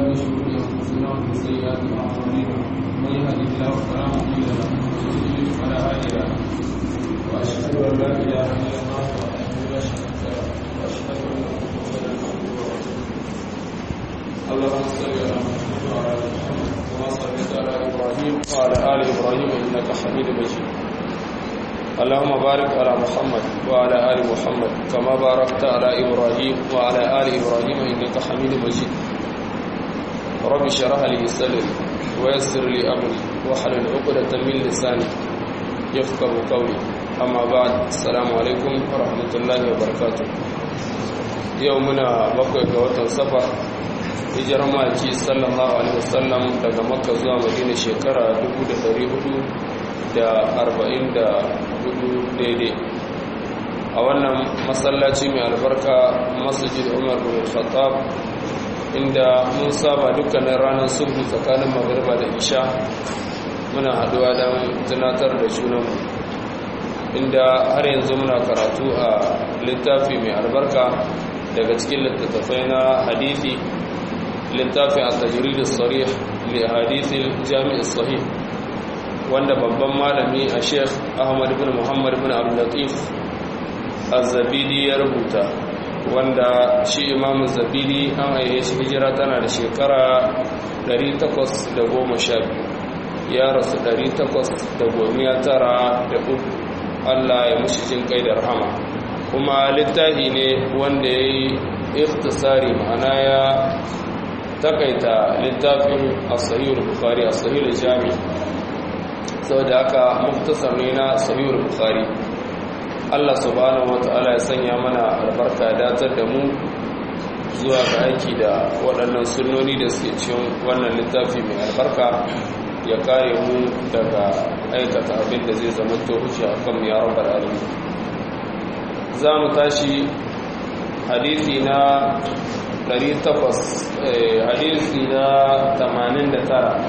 من شرور أنفسنا ومن سيئات أعمالنا من يهده الله فلا مضل له ومن يضلل فلا هادي له وأشهد أن لا إله إلا الله وحده لا شريك له وأشهد أن محمدا عبده ورسوله اللهم صل على محمد وعلى آل محمد كما صليت على إبراهيم وعلى آل إبراهيم إنك حميد مجيد اللهم بارك على محمد وعلى آل محمد كما باركت على إبراهيم وعلى آل إبراهيم إنك حميد مجيد رب اشرح لي صدري ويسر لي أمري واحلل عقدة من لساني يفقهوا قولي أما بعد السلام عليكم ورحمة الله وبركاته يومنا بقي وطن صفر hijirar maki sallallahu alaihi wasallam daga makka zuwa madina shekara 1444 daidai a wannan masallaci mai albarka masjid Umar bin Khattab inda mun saba dukkanin ranar subhi tsakanin magriba da isha muna haduwa don tunatar da junanmu inda har yanzu muna karatu a littafi mai albarka daga cikin littattafai na hadisi littafin at-tajrid as-sarih li hadith al-jami' as-sahih wanda babban malami a Sheikh Ahmad ibn Muhammad ibn Abdul Latif az-Zabidi ya rubuta wanda shi Imam az-Zabidi an aihe shi hijira tana da shekara 812 ya rasu 893 Allah ya mushi jin kai da rahama kuma littafi ne wanda yayi ikhtisari ma'ana ya takaita littafin as-sahih al-bukhari as-sahih al-jami saboda haka muktasar ne na sahih al-bukhari Allah subhanahu wataala ya sanya mana albarka da datar da mu zuwa ga aiki da waɗannan sunnoni da suke cikin wannan littafi mai albarka ya kare mu daga aikata abin da zai zama to hujja akan ya rabbal alamin za mu tashi hadisi na hadisi na 89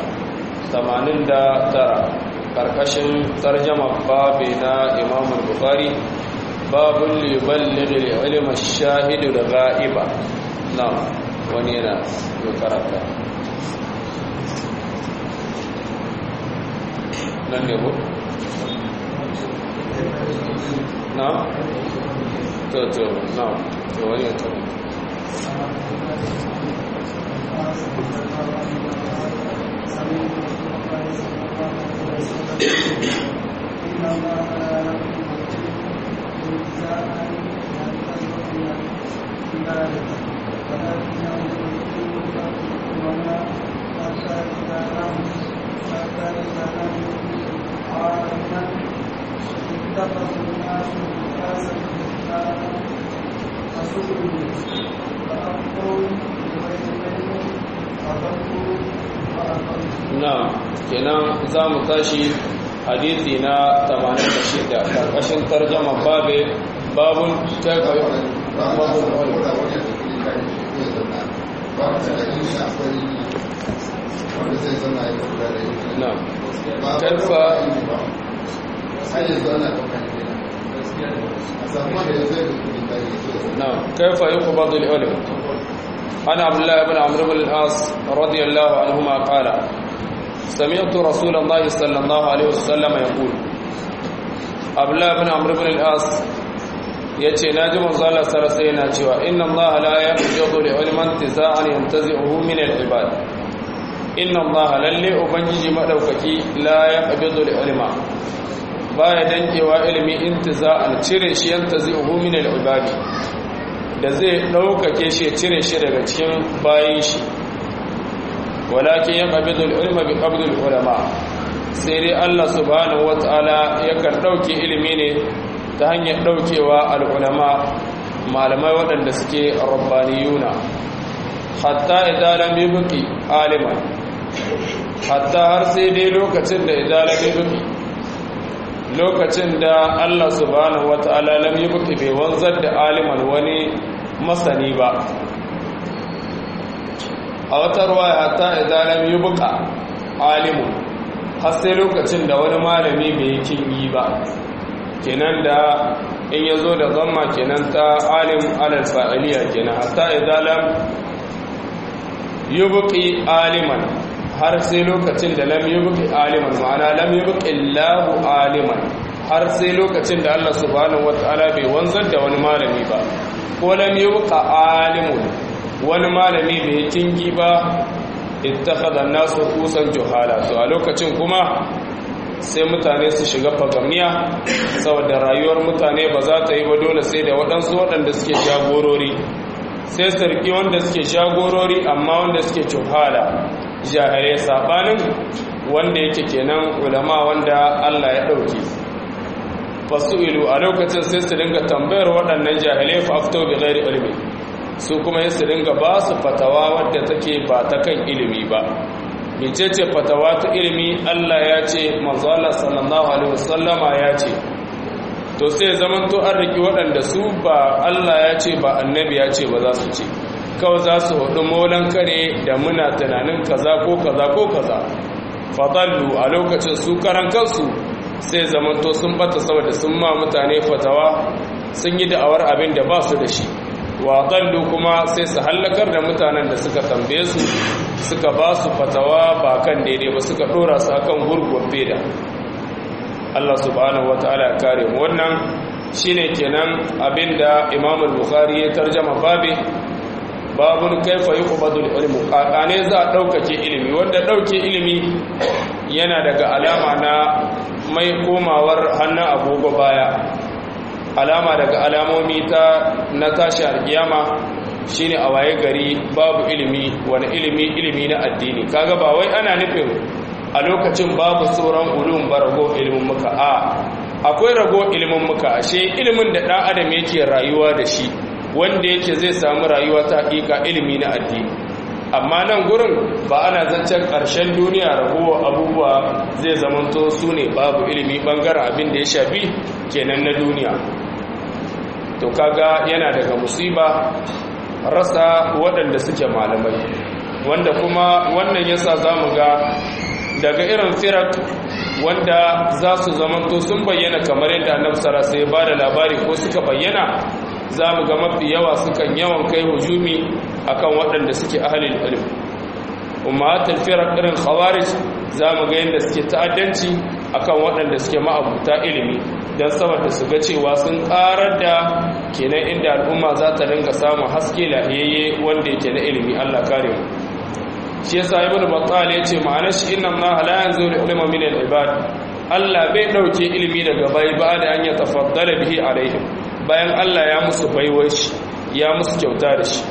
karkashin tarjama babu na Imam Bukhari babul yuballigh al-ilm ash-shahid al-ghaiba na wani yana karanta nan ne ko na to na to wani ya tabbata Na'am, kenan za mu tashi hadisi na 86 karkashin tarjama babun kaifa كيف يقبض العلم أنا عبد الله بن عمرو بن العاص رضي الله عنهما قال سمعت رسول الله صلى الله عليه وسلم يقول عبد الله بن عمرو بن العاص yace naji manzo Allah sallallahu alaihi wasallam cewa inna Allah la yaqbidu al-ilma intiza'an yantazi'uhu min al-ibad inna Allah lalle ubangiji madaukaki la yaqbidu al-ilma baya dankewa ilimi intiza'an cire shi yantazi'uhu min al-ibad da zai daukake shi cire shi daga cikin bayin shi walakin yaqbidu al-ilma bi qabdi al-ulama sai dai Allah subhanahu wataala yakan dauke ilimi ne ta hanyar daukewa al-ulama malamai waɗanda suke rabbaniyuna hatta idan lam yubqi aliman hatta har sai dai lokacin da idan lam yubqi lokacin da Allah subhanahu wataala lam yubqi bai wanzar da aliman wani masani ba a wata ruwaya hatta idan lam yubqa alimun har sai lokacin da wani malami bai yi ba kenan da in yazo da zamma kenan ta alim alal fa'iliya kenan hatta idan lam yubqi aliman har sai lokacin da lam yubqi aliman ma'ana lam yubqi Allahu aliman har sai lokacin da Allah subhanahu wataala bai wanzar da wani malami ba ko lam yubqa alimun wani malami bai kingi ba ittakhadha an-nasu kusan juhala to a lokacin kuma sai mutane su shiga fagamniya saboda rayuwar mutane ba za ta yi ba dole sai da waɗansu waɗanda suke jagorori sai sarki wanda suke jagorori amma wanda suke juhala jahilai sabanin wanda yake kenan ulama wanda Allah ya ɗauki fasu'ilu a lokacin sai su dinga tambayar waɗannan jahilai fa afto bi ghairi ilmi su kuma su dinga ba su fatawa wadda take ba ta kan ilimi ba mecece fatawa ta ilimi Allah ya ce manzo Allah sallallahu alaihi wasallama ya ce to sai zaman to an riki waɗanda su ba Allah ya ce ba annabi ya ce ba za su ce kawai za su hudu molan kare da muna tunanin kaza ko kaza ko kaza fadallu a lokacin su karan kansu sai zaman to sun bata saboda sun ma mutane fatawa sun yi da'awar abin da ba su da shi wa dallu kuma sai su hallakar da mutanen da suka tambaye su suka ba su fatawa ba kan daidai ba suka dora su akan gurguwar beda Allah subhanahu wataala ya kare mu wannan shine kenan abinda Imam al-Bukhari ya tarjama babun kaifa yuqbadul ilmu kakane za a daukake ilimi wanda dauke ilimi yana daga alama na mai komawar hannun agogo baya alama daga alamomi na tashi alkiyama shine a waye gari babu ilimi wani ilimi na addini kaga ba wai ana nufin a lokacin babu sauran ulum ba rago ilimin muka akwai rago ilimin muka ashe ilimin da dan adam yake rayuwa da shi wanda yake zai samu rayuwa ta hakika ilimi na addini amma nan gurin ba ana zancen ƙarshen duniya ragowa abubuwa zai zamanto su ne babu ilimi bangaren abin da ya shafi kenan na duniya to kaga yana daga musiba rasa waɗanda suke malamai wanda kuma wannan yasa zamu ga daga irin firak wanda za su zamanto sun bayyana kamar yadda annabi sallallahu alaihi wasallam ya bada labari ko suka bayyana za mu ga mafi yawa sukan yawan kai hujumi akan waɗanda suke ahalin ilm ummatul firaq irin khawarij za mu ga yadda suke ta'addanci akan waɗanda suke ma'abuta ilimi don saboda su ga cewa sun karar da kenan inda al'umma za ta dinga samun haske lahiyayye wanda yake na ilimi Allah kare mu shi yasa ibnu battal yace ma'anar shi inna allaha la yanzuru ilma min al-ibad Allah bai dauke ilimi daga bai ba da an ya tafaddala bihi alaihim bayan Allah ya musu baiwar shi ya musu kyauta da shi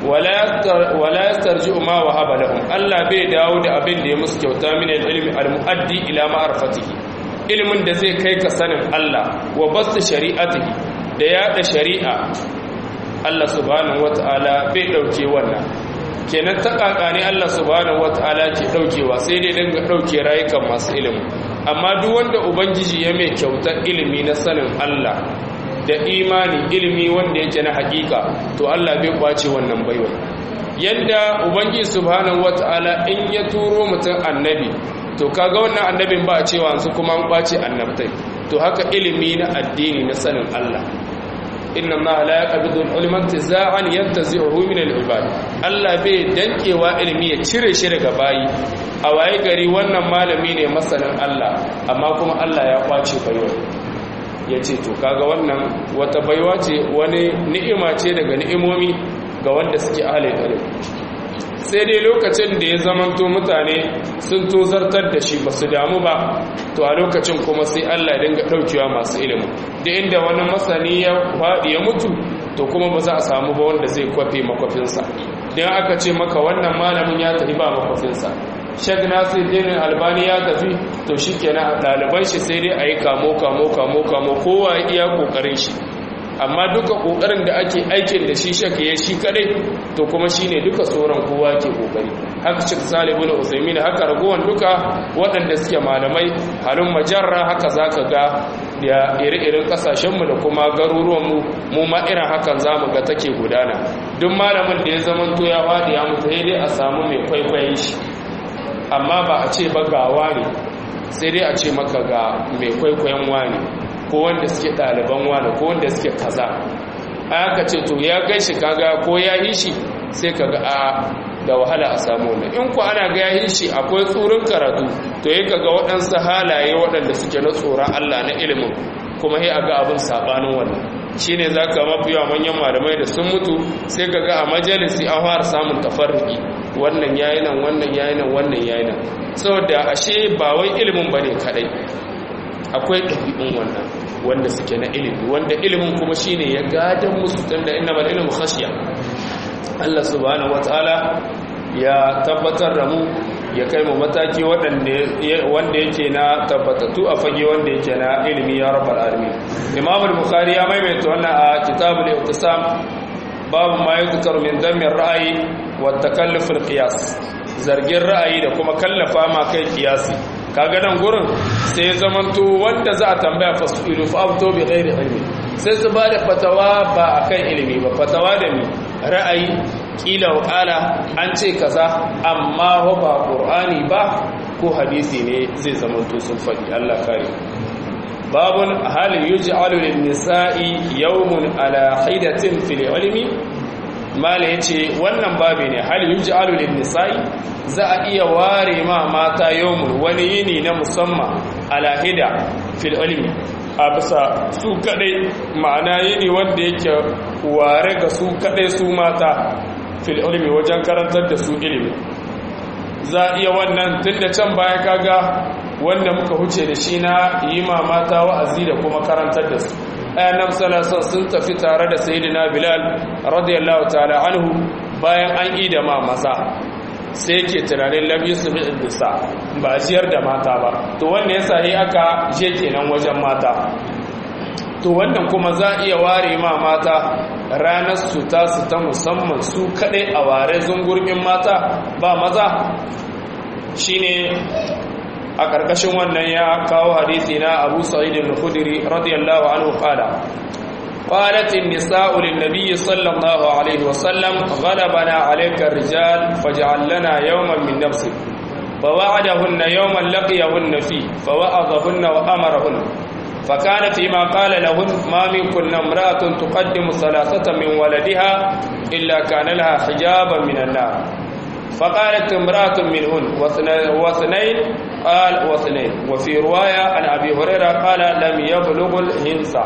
wala yastarji'u ma wahaba lahum Allah bai dawo da abin da ya musu kyauta min al-ilmi al-muaddi ila ma'rifatihi ilmin da zai kai ka sanin Allah wa basta shari'atihi da yada shari'a Allah subhanahu wataala bai dauke wannan kenan ta kakane Allah subhanahu wataala ke daukewa sai dai dinga dauke rayukan masu ilimi amma duk wanda ubangiji ya mai kyautar ilimi na sanin Allah da imani ilimi wanda yake na hakika to Allah bai kwace wannan baiwa yanda ubangiji subhanahu wataala in ya turo mutum annabi to kaga wannan annabin ba a cewa su kuma an kwace annabtai to haka ilimi na addini na sanin Allah inna allaha la yaqbidu al-ilma intiza'an yantazi'uhu min al-ibad Allah bai dankewa ilimi ya cire shi daga bayi a waye gari wannan malami ne masanin Allah amma kuma Allah ya kwace baiwa yace to kaga wannan wata baiwa ce wani ni'ima ce daga ni'imomi ga wanda suke ahlul ilm sai dai lokacin da ya zamanto mutane sun tozartar da shi basu damu ba to a lokacin kuma sai Allah ya dinga daukewa masu ilimi da inda wani masani ya faɗi ya mutu to kuma ba za a samu ba wanda zai kwafe makwafinsa don aka ce maka wannan malamin ya tafi ba makwafinsa Sheikh Nasiruddin Albani ya tafi to shikenan ɗaliban shi sai dai a yi kamo kowa ya iya kokarin shi amma duka kokarin da ake aikin da shi shaka ya shi kadai to kuma shine duka sauran kowa ke kokari haka Sheikh Salih ibn Usaymin haka ragowan duka waɗanda suke malamai halin majarra haka zaka ga da ire-iren kasashenmu da kuma garuruwanmu mu ma irin hakan zamu ga take gudana duk malamin da ya zamanto ya fadi ya mutu sai dai a samu mai kwaikwayon shi amma ba a ce ba gawa ne sai dai a ce maka ga mai kwaikwayon wani ko wanda suke ɗaliban wani ko wanda suke kaza aka ce to ya kai shi kaga ko ya yi shi sai kaga a da wahala a samu wannan. In ku ana ga yayin shi akwai tsurin karatu to yi kaga waɗansu halaye waɗanda suke na tsoron Allah na ilimin kuma sai aga abin sabanin wannan shine zaka mafiya manyan malamai da sun mutu sai kaga a majalisi an fara samun tafarruki wannan yayi nan wannan yayi nan wannan yayi nan saboda ashe ba wai ilimin bane kadai akwai ɗabi'un wannan wanda suke na ilimi wanda ilimin kuma shine ya gadan musu tunda innamal ilmu khashya Allah subhanahu wataala ya tabbatar da mu ya kai mu mataki wanda yake na tabbatatu a fage wanda yake na ilimi ya rabbal alamin. Imam al-Bukhari ya maimaita wannan a kitabul I'tisam babu ma yuzkaru min dhammi ar-ra'yi wa takalluf al-qiyas zargin ra'ayi da kuma kallafa ma kai kiyasi kaga nan gurin sai ya zamanto wanda za a tambaya fasilu fa abto bi ghairi ilmi sai su bada fatawa ba akan ilimi ba fatawa da mi ra'ayi kila wala an ce kaza amma ba qur'ani ba ko hadisi ne zai zamanto sun fadi Allah kare babun hal yuj'alu lin nisa'i yawmun ala hidatin fil ilmi mala yace wannan babi ne hal yuj'alu lin nisa'i za a iya ware ma mata yawmun wani yini na musamman ala hida fil ilmi a bisa su kadai ma'ana yini wanda yake ware ga su kadai su mata fil ilmi wajen karantar da su ilimi za a iya wannan tunda can baya kaga wanda muka huce da shi na yi ma mata wa'azi da kuma karantar da su ayyannam salasan sun tafi tare da sayyidina bilal radiyallahu ta'ala anhu bayan an yi da ma maza sai yake tunanin labi su bisa ba ciyar da mata ba to wanda yasa yi aka je kenan wajen mata to wannan kuma za iya ware ma mata ranar su ta musamman su kadai a ware zungurmin mata ba maza shine a karkashin wannan ya kawo hadisi na Abu Sa'id al-Khudri radiyallahu anhu qala قالت النساء للنبي صلى الله عليه وسلم غلبنا عليك الرجال فاجعل لنا يوما من نفسك فوعدهن يوما لقيهن فيه فوعظهن وأمرهن فكان فيما قال لهن ما منكن امرأة تقدم ثلاثة من ولدها إلا كان لها حجابا من النار فقالت امرأة منهن واثنين قال واثنين وفي رواية عن أبي هريرة قال لم يبلغ الهنسة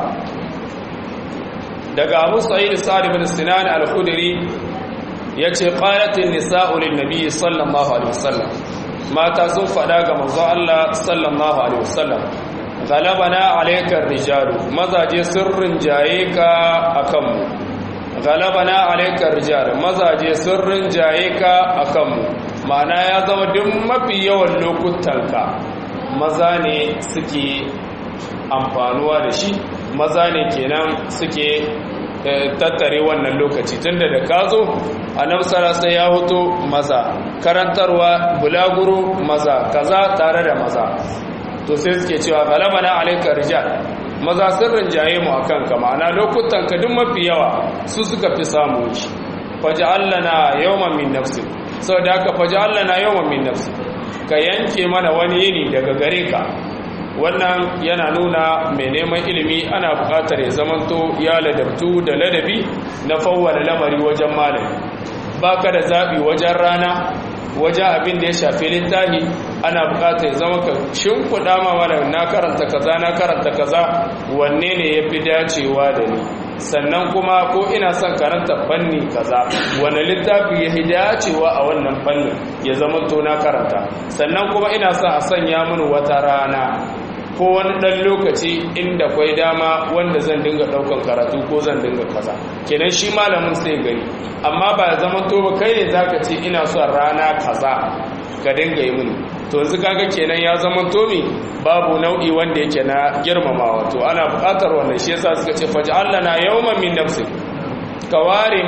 daga Abu Sa'id Sa'd ibn Sinan al-Khudri yace qalatin nisa'u lin-nabi sallallahu alaihi wasallam mata sun fada ga manzo Allah sallallahu alaihi wasallam galabana alayka ar-rijalu mazaje sirrin jaye ka akan mu galabana alayka ar-rijal mazaje sirrin jaye ka akan mu ma'ana ya zama duk mafi yawan lokutanka maza ne suke amfanuwa da shi maza ne kenan suke tattare wannan lokaci tunda da ka zo annabi sallallahu ya hoto maza karantarwa bulaguro maza kaza tare da maza to sai suke cewa galabana alayka rijal maza sirrin jaye mu akan ka ma'ana lokutan ka duk mafi yawa su suka fi samu shi faj'alna yawman min nafsi saboda haka faj'alna yawman min nafsi ka yanke mana wani yini daga gare ka wannan yana nuna mai neman ilimi ana buƙatar ya zamanto ya ladabtu da ladabi na fawwala lamari wajen malami baka da zabi wajen rana wajen abin da ya shafi littafi ana buƙatar ya zama ka shimfiɗa ma wani na karanta kaza wanne ne ya fi dacewa da ni sannan kuma ko ina son karanta fanni kaza wani littafi ya fi dacewa a wannan fannin ya zama to na karanta sannan kuma ina son a sanya mini wata rana ko wani ɗan lokaci inda kwai dama wanda zan dinga ɗaukan karatu ko zan dinga kaza kenan shi malamin sai gari amma ba zaman to ba kai ne zaka ce ina son rana kaza ka dinga yi mini to yanzu kaga kenan ya zaman to mi babu nau'i wanda yake na girmamawa to ana buƙatar wannan shi yasa suka ce faj'alna yawman min nafsi ka ware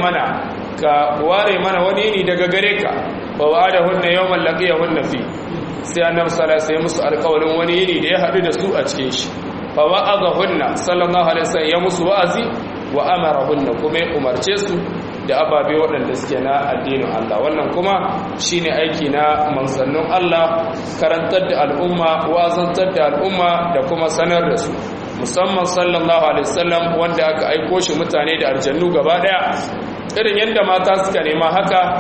mana wani ne daga gare ka wa wa'adahunna yawman laqiyahunna fi sai annabi sallallahu alaihi musu alƙawarin wani yini da ya haɗu da su a cikin shi fa wa'azahunna sallallahu alaihi wasallam ya musu wa'azi wa amarahunna kuma ya umarce su da ababe waɗanda suke na addinin Allah wannan kuma shine aiki na manzannin Allah karantar da al'umma wazantar da al'umma da kuma sanar da su musamman sallallahu alaihi wasallam wanda aka aiko shi mutane da aljannu gaba daya irin yadda mata suka nema haka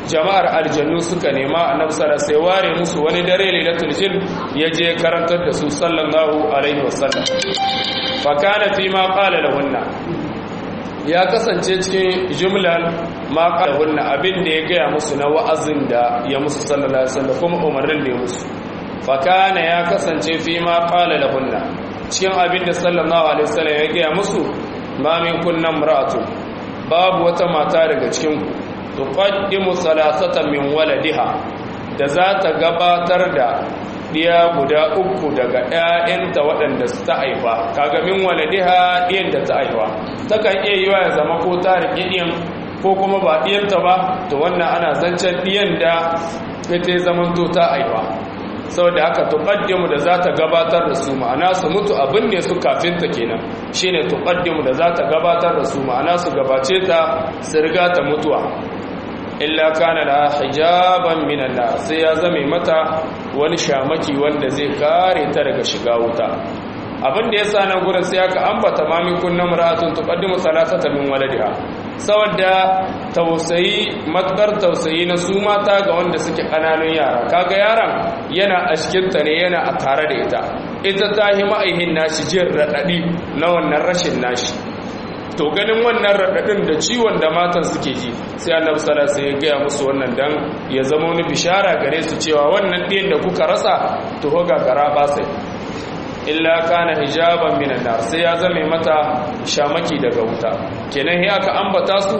jama'ar aljannu suka nema annabi sallallahu sai ware musu wani dare lailatul jin yaje karantar da su sallallahu alaihi wasallam fa kana fi ma qala lahunna ya kasance cikin jumlan ma qala lahunna abin da ya gaya musu na wa'azin da ya musu sallallahu alaihi wasallam kuma umarnin da ya musu fa kana ya kasance fi ma qala lahunna cikin abin da sallallahu alaihi wasallam ya gaya musu ma min kunna imra'atu babu wata mata daga cikin ku tuqaddimu salasatan min waladiha da za ta gabatar da diya guda uku daga ƴaƴanta waɗanda su ta haifa kaga min waladiha diyan da ta haifa takan iya yiwa ya zama ko ta rike diyan ko kuma ba diyanta ba to wannan ana zancen diyan da ita zaman to ta haifa saboda haka tuqaddimu da za ta gabatar da su ma'ana su mutu abin ne su kafin ta kenan shine tuqaddimu da za ta gabatar da su ma'ana su gabace ta su riga ta mutuwa illa kana la hijaban minan nar sai ya zame mata wani shamaki wanda zai kare ta daga shiga wuta abin da yasa nan gurin sai aka ambata mamin kunnan mar'atun tuqaddimu salasata min waladiha saboda tausayi matkar tausayi na su mata ga wanda suke kananun yara kaga yaron yana a cikin ta ne yana a tare da ita ta yi ma'aihin nashi jin radadi na wannan rashin nashi to ganin wannan radadin da ciwon da matan suke ji sai annabi sallallahu alaihi wasallam ya gaya musu wannan dan ya zama wani bishara gare su cewa wannan din da kuka rasa to hoga gara ba sai illa kana hijaban minan nar sai ya zame mata shamaki daga wuta kenan sai aka ambata su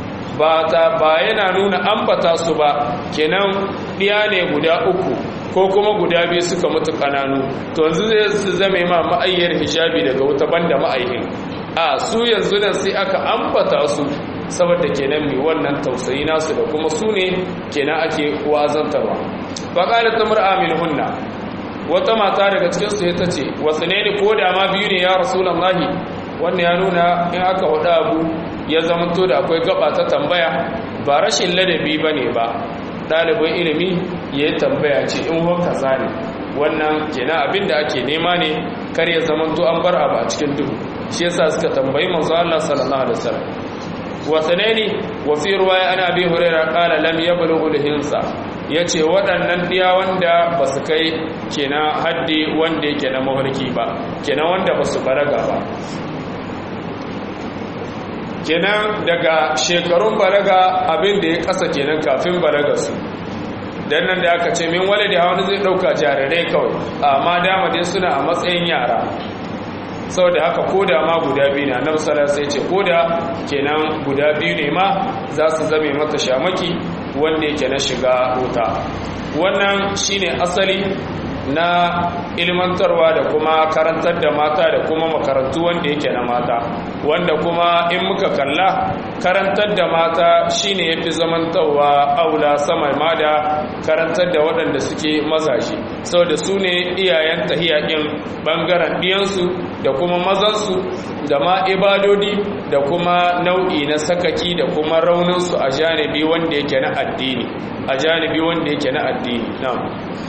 ba yana nuna ambata su ba kenan diya ne guda uku ko kuma guda biyu suka mutu kananu to yanzu zai zame ma ma'ayyar hijabi daga wuta banda ma'ayyin a su yanzu nan sai aka ambata su saboda kenan mai wannan tausayi nasu da kuma su ne kenan ake wazantarwa faqalat tamra'a minhunna wata mata daga cikin su ta ce wasu ne ko da ma biyu ne ya rasulullahi wannan ya nuna in aka hada abu ya zamanto da akwai gaba ta tambaya ba rashin ladabi bane ba ɗalibin ilimi ya yi tambaya ce in wanka zane wannan kenan abinda ake nema ne kar ya zamanto an bar abu a cikin duhu shi yasa suka tambayi manzo Allah sallallahu alaihi wasallam wa sanani wa fi riwaya ana bi hurairah qala lam yablughu al-hinsa yace waɗannan diya wanda basu kai kenan haddi wanda yake na mafarki ba kenan wanda basu balaga ba kenan daga shekarun balaga abin da ya kasa kenan kafin balaga su dan nan da aka ce min walidi wani zai dauka jarirai kawai amma dama dai suna a matsayin yara saboda haka koda ma guda biyu ne annabi sallallahu alaihi wasallam sai ce koda kenan guda biyu ne ma za su zame mata shamaki wanda yake na shiga wuta wannan shine asali na ilmantarwa da kuma karantar da mata da kuma makarantu wanda yake na mata wanda kuma in muka kalla karantar da mata shine yafi zamantawa aula sama ma da karantar da waɗanda suke mazaje saboda su ne iyayen tahiyakin bangaren diyansu da kuma mazansu da ma ibadodi da kuma nau'i na sakaki da kuma rauninsu a janibi wanda yake na addini a janibi wanda yake na addini na'am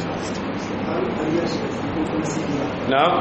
na'am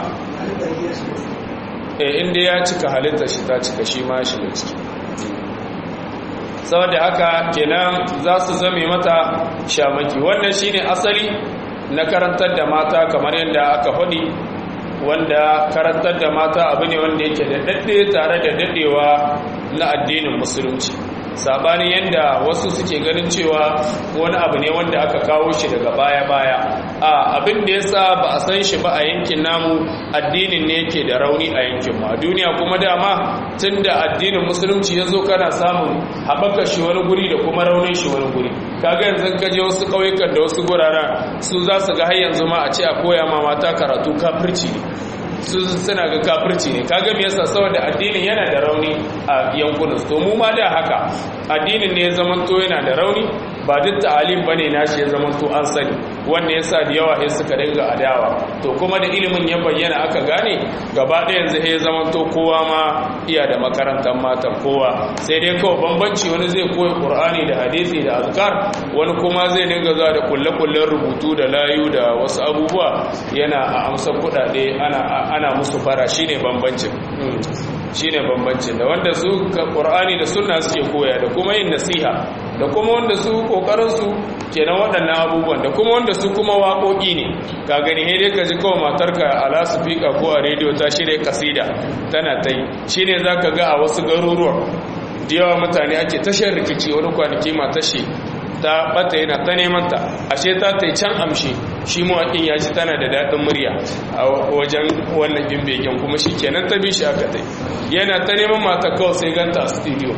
inda ya cika halitta shi ta cika shi ma shi da ciki saboda haka kenan za su zame mata shamaki wannan shine asali na karantar da mata kamar yadda aka faɗi wanda karantar da mata abu ne wanda yake da daɗe tare da daɗewa na addinin musulunci sabanin yadda wasu suke ganin cewa wani abu ne wanda aka kawo shi daga baya-baya abin da yasa ba a san shi ba a yankin namu addinin ne yake da rauni a yankin mu a duniya kuma dama tunda addinin musulunci ya zo kana samun haɓaka shi wani guri da kuma raunin shi wani guri kaga yanzu ka je wasu ƙauyukan da wasu guraren su za su ga har yanzu ma a ce a koya ma mata karatu kafirci ne su suna ga kafirci ne kaga me yasa saboda addinin yana da rauni a yankunan to mu ma da haka addinin ne ya zamanto yana da rauni ba duk ta'alim bane nashi ya zamanto an sani wannan yasa da yawa sai suka dinga adawa to kuma da ilimin ya bayyana aka gane gaba ɗaya yanzu sai ya zamanto kowa ma iya da makarantar matan kowa sai dai kawai bambanci wani zai koyi qur'ani da hadisi da azkar wani kuma zai dinga zuwa da kulle-kullen rubutu da layu da wasu abubuwa yana a amsa kuɗaɗe ana musu fara shine bambancin da wanda su qur'ani da sunna suke koya da kuma yin nasiha da kuma wanda su kokarin su kenan waɗannan abubuwan da kuma wanda su kuma waƙoƙi ne ka gani he dai ka ji kawai matarka a lasifika ko a rediyo ta shirya kasida tana ta yi shine zaka ga a wasu garuruwan da yawa mutane ake tashar rikici wani kwanaki matashi ta bata yana ta neman ta ashe ta tai can amshi shi mawaƙin ya ci tana da daɗin murya a wajen wannan gimbegen kuma shi kenan ta bi shi aka tai yana ta neman mata kawai sai ganta a studio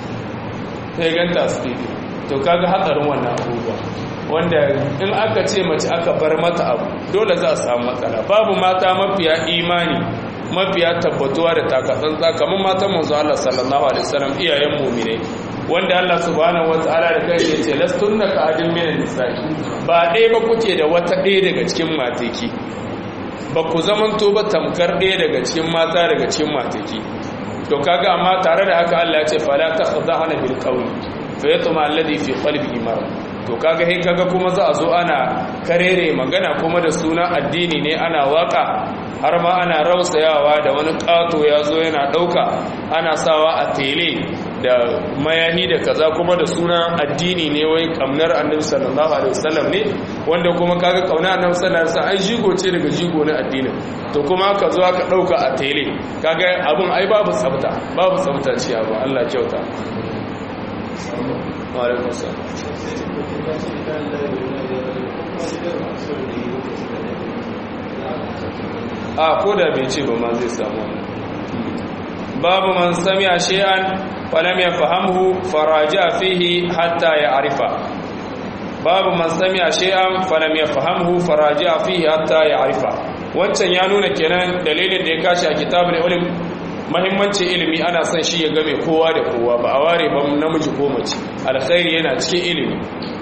to kaga hatsarin wannan abubuwa wanda in aka ce mace aka bar mata abu dole za a samu matsala babu mata mafiya imani mafiya tabbatuwa da takatsantsa kamar matan manzo Allah sallallahu alaihi wasallam iyayen mu'mine wanda Allah subhanahu wataala da kai ya ce lastunna ka adin minan nisa'i ba dai ba kuke da wata ɗaya daga cikin mateki ba ku zamanto ba tamkar ɗaya daga cikin mata daga cikin mateki to kaga amma tare da haka Allah ya ce fala takhda'na bil qawli fa yatma alladhi fi qalbihi marad to kaga he kaga kuma za a zo ana karere magana kuma da suna addini ne ana waka har ma ana rausayawa da wani kato ya zo yana dauka ana sawa a tele da mayani da kaza kuma da suna addini ne wai kamnar annabi sallallahu alaihi wasallam ne wanda kuma kaga kauna annabi sallallahu alaihi wasallam ai jigo ce daga jigo na addinin to kuma ka zo aka dauka a tele kaga abun ai babu tsafta ce abu Allah kyauta wa alaikum salam ko da bai ce ba ma zai samu babu man sami'a shay'an falam yafhamhu faraja fihi hatta ya'rifa babu man sami'a shay'an falam yafhamhu faraja fihi hatta ya'rifa wancan ya nuna kenan dalilin da ya kashi a kitabul ilm muhimmancin ilimi ana son shi ya game kowa da kowa ba a ware ba namiji ko mace alkhairi yana cikin ilimi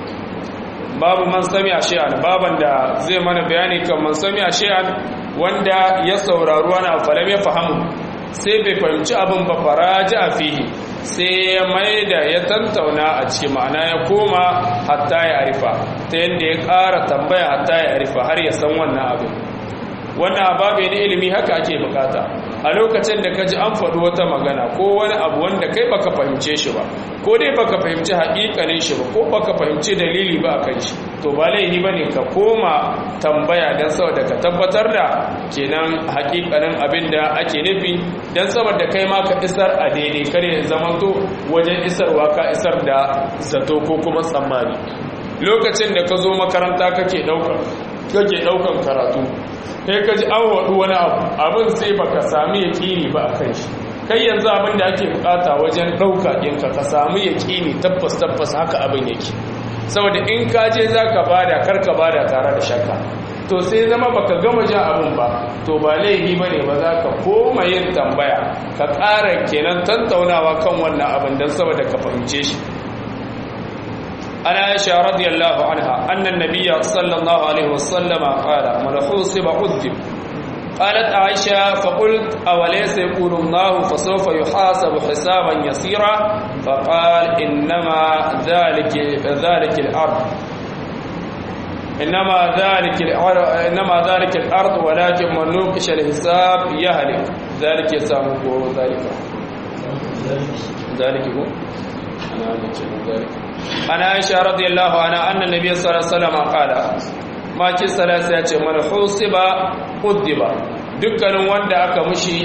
babu man sami'a shay'an baban da zai mana bayani kan man sami'a shay'an wanda ya saurari wani falam ya fahimu sai bai fahimci abin ba faraja fihi sai ya maida ya tantauna a cikin ma'ana ya koma hatta ya arifa ta yadda ya ƙara tambaya hatta ya arifa har ya san wannan abin wannan ababe ne ilimi haka ake bukata a lokacin da ka ji an faɗi wata magana ko wani abu wanda kai baka fahimce shi ba ko dai baka fahimci haƙiƙanin shi ba ko baka fahimci dalili ba a kan shi to ba laifi bane ka koma tambaya dan saboda ka tabbatar da kenan haƙiƙanin abin da ake nufi dan saboda kai ma ka isar a daidai kare zamanto wajen isarwa ka isar da zato ko kuma tsammani lokacin da ka zo makaranta kake ɗaukan karatu kai ka ji an waɗu wani abin sai baka sami yaƙini ba a kan shi kai yanzu abin da ake bukata wajen ɗauka ɗinka ka sami yaƙini tabbas haka abin yake saboda in ka je za ka bada karka bada tare da shakka to sai zama baka gama jan abin ba to ba laifi ba ne ba za ka koma yin tambaya ka ƙara kenan tantaunawa kan wannan abin don saboda ka fahimce shi عن عائشة رضي الله عنها أن النبي صلى الله عليه وسلم قال من حوصب عذب قالت عائشة فقلت أوليس يقول الله فسوف يحاسب حسابا يسيرا فقال إنما ذلك الأرض إنما ذلك الأرض ولكن من نوقش الحساب يهلك ذلك يسامه ذلك هو أنا عائشة رضي الله عنها أن النبي صلى الله عليه وسلم قال ما كي ثلاثة يأتي من حوصب قدب dukkanin wanda aka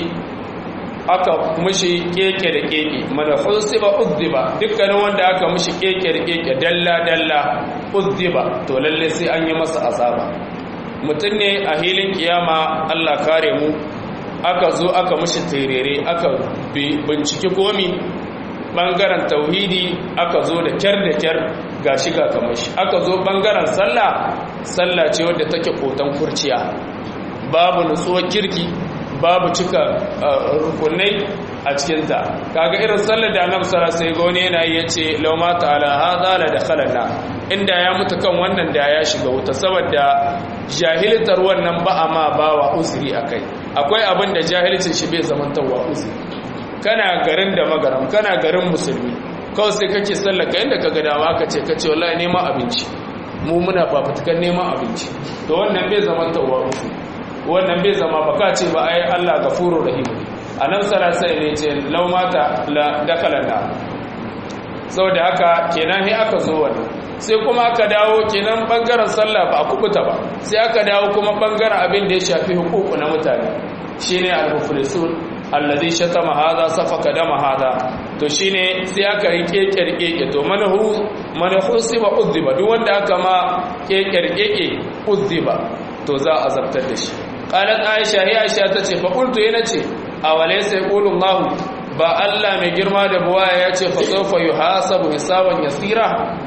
mushi keke da keke mana husiba uddiba dukkanin wanda aka mushi keke da keke dalla uddiba to lalle sai an yi masa azaba mutum ne a hilin kiyama Allah kare mu aka zo aka mushi terere aka bincike komi bangaren tauhidi aka zo da kyar ga shiga kamar shi aka zo bangaren sallah ce wadda take kotan kurciya babu nutsuwar kirki babu cika rukunai a cikinta kaga irin sallar da annabi sallallahu alaihi wasallam yana yi yace law mata ala hadha la dakhalana inda ya mutu kan wannan da ya shiga wuta saboda jahiltar wannan ba amma bawa uzuri akai akwai abin da jahilcin shi bai zamantawa uzuri kana garin da magaram kana garin musulmi kawai sai kake sallaka inda kaga dama kace wallahi neman abinci mu muna fafutukan neman abinci to wannan bai zamantawa uzuri wannan bai zama baka ce ba ai Allah gafurur rahim anan salasa ne ce law mata la dakhalana saboda haka kenan sai aka zo wannan sai kuma aka dawo kenan bangaren sallah ba a kubuta ba sai aka dawo kuma bangaren abin da ya shafi hukuku na mutane shine al-muflisun alladhi shatama hadha safaka dama hadha to shine sai aka yi kekerkeke to manahu siba udhiba duk wanda aka ma kekerkeke udhiba to za a zabtar da shi qalat aisha tace fa qultu yana ce awalaysa yaqulu allah ba Allah mai girma da buwaya ya ce fa sawfa yuhasabu hisaban yasira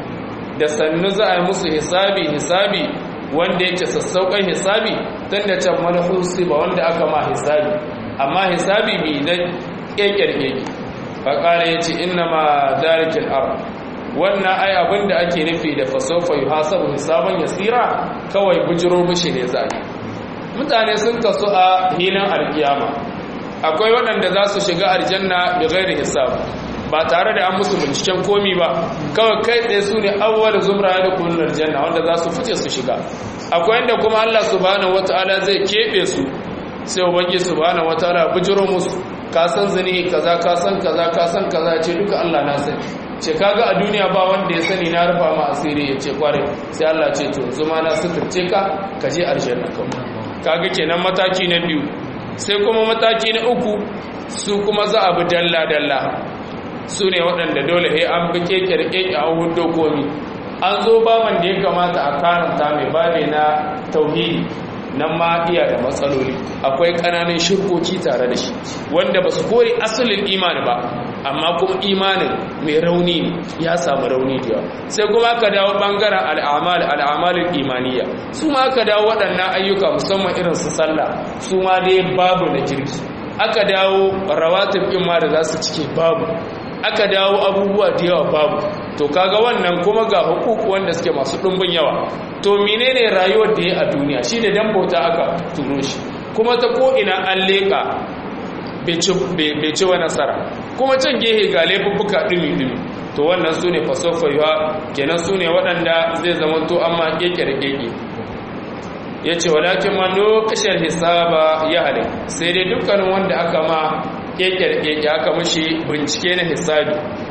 da sannu za a yi musu hisabi wanda yake sassauƙan hisabi tunda can manahu siba wanda aka ma hisabi amma hisabi mai na ƙeƙerƙeƙe faƙara ya ce ina ma darikin ar wannan ai abinda ake nufi da fasofa yi hasabu hisaban yasira kawai bujiro bishi ne za mutane sun kasu a hilin alkiyama akwai waɗanda za su shiga aljanna bi gairi hisab ba tare da an musu binciken komi ba kawai kai tsaye su ne awwal zumra da kullun aljanna wanda za su fice su shiga akwai inda kuma Allah subhanahu wataala zai keɓe su sai ubangi subhanahu wataala bujiro musu ka san zini kaza ka san kaza ce duka Allah na sani ce kaga a duniya ba wanda ya sani na rufa ma asiri ya ce kware sai Allah ce to zuma na suturce ka je aljanna kaga kenan mataki na biyu sai kuma mataki na uku su kuma za a bi dalla su ne waɗanda dole he an bi keke an hudo komi an zo baban da ya kamata a karanta mai babe na tauhidi nan ma iya da matsaloli akwai ƙananan shirkoki tare da shi wanda ba su kore asalin imani ba amma kuma imanin mai rauni ne ya samu rauni da yawa sai kuma aka dawo ɓangaren al'amalin imaniya su ma aka dawo waɗannan ayyuka musamman irin su sallah su ma dai babu na kirki aka dawo rawatib ma da za su cike babu aka dawo abubuwa da yawa babu to kaga wannan kuma ga hukuku wanda suke masu ɗumbin yawa to menene rayuwar da ya a duniya shi da dan bauta aka turo shi kuma ta ko'ina an leƙa bai ci wa nasara kuma can gehe ga laifuffuka ɗumi-ɗumi to wannan su ne fasofa yiwa kenan su ne waɗanda zai zama to amma keke da keke ya ce walakin ma lokacin hisaba ya halik sai dai dukkanin wanda aka ma keke da keke aka mashi bincike na hisabi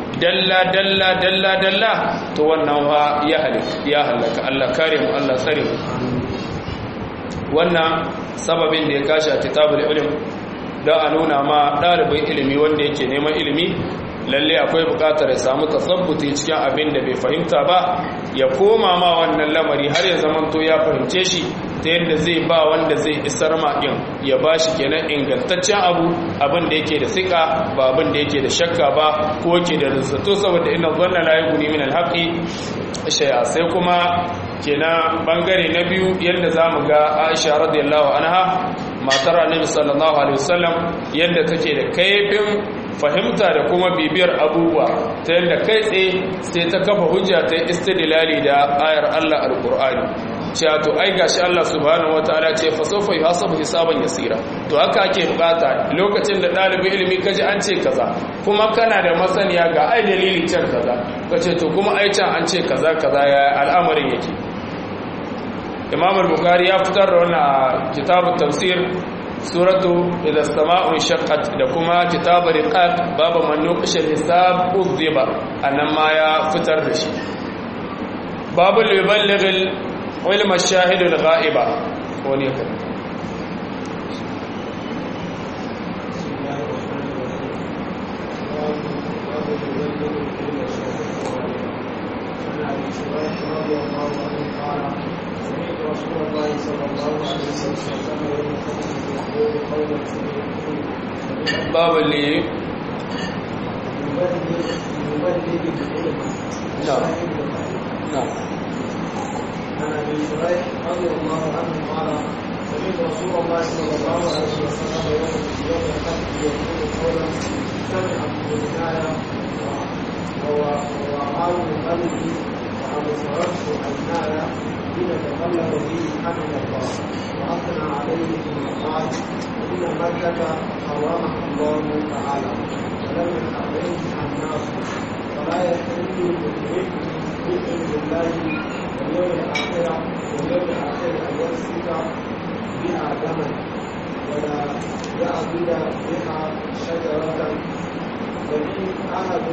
dalla to wannan wa ya halaka Allah kare mu Allah tsare mu wannan sababin da ya kashi a kitabul ilm da a nuna ma ɗalibin ilimi wanda yake neman ilimi lalle akwai buƙatar ya samu tasabbuti cikin abin da bai fahimta ba ya koma ma wannan lamari har ya zamanto ya fahimce shi ta yadda zai ba wanda zai isar ma din ya ba shi kenan ingantaccen abin da yake da sika ba abin da yake da shakka ba ko yake da rizzato saboda inna dhanna la yughni min al-haqqi shay'a sai kuma kenan bangare na biyu yadda zamu ga Aisha radiyallahu anha matar Annabi sallallahu alaihi wasallam yadda take da kaifin fahimta da kuma bibiyar abubuwa ta yadda kai tsaye sai ta kafa hujja ta istidlali da ayar Allah al-Qur'ani cewa to ai gashi Allah subhanahu wataala ce fa sawfa yuhasabu hisaban yasira to haka ake bukata lokacin da dalibin ilimi kaji an ce kaza kuma kana da masaniya ga ai dalili can kaza kace to kuma ai can an ce kaza ya al'amarin yake Imam al-Bukhari ya fitar da wannan kitabut tafsir suratu idha as-sama'u shaqqat da kuma kitab riqaq babu man nuqisha hisab udhiba annan ma ya fitar da shi babu yuballigh ilm ash-shahid al-ghaiba wani kan رسول الله صلى الله عليه وسلم يقول قولا باب اللي نعم عن ابي شريح رضي الله عنه قال سمعت رسول الله صلى الله عليه وسلم يوم الفتح يقول قولا سمعت بالنهايه ووعاه قلبي وابصرته عيناي حين تكلم فيه حمد الله واثنى عليه ثم قال ان مكه حرمها الله تعالى ولم يحرمها الناس ولا يحل للمشرك يؤمن بالله واليوم الاخر ان يمسك بها دما ولا يعبد بها شجره وان احد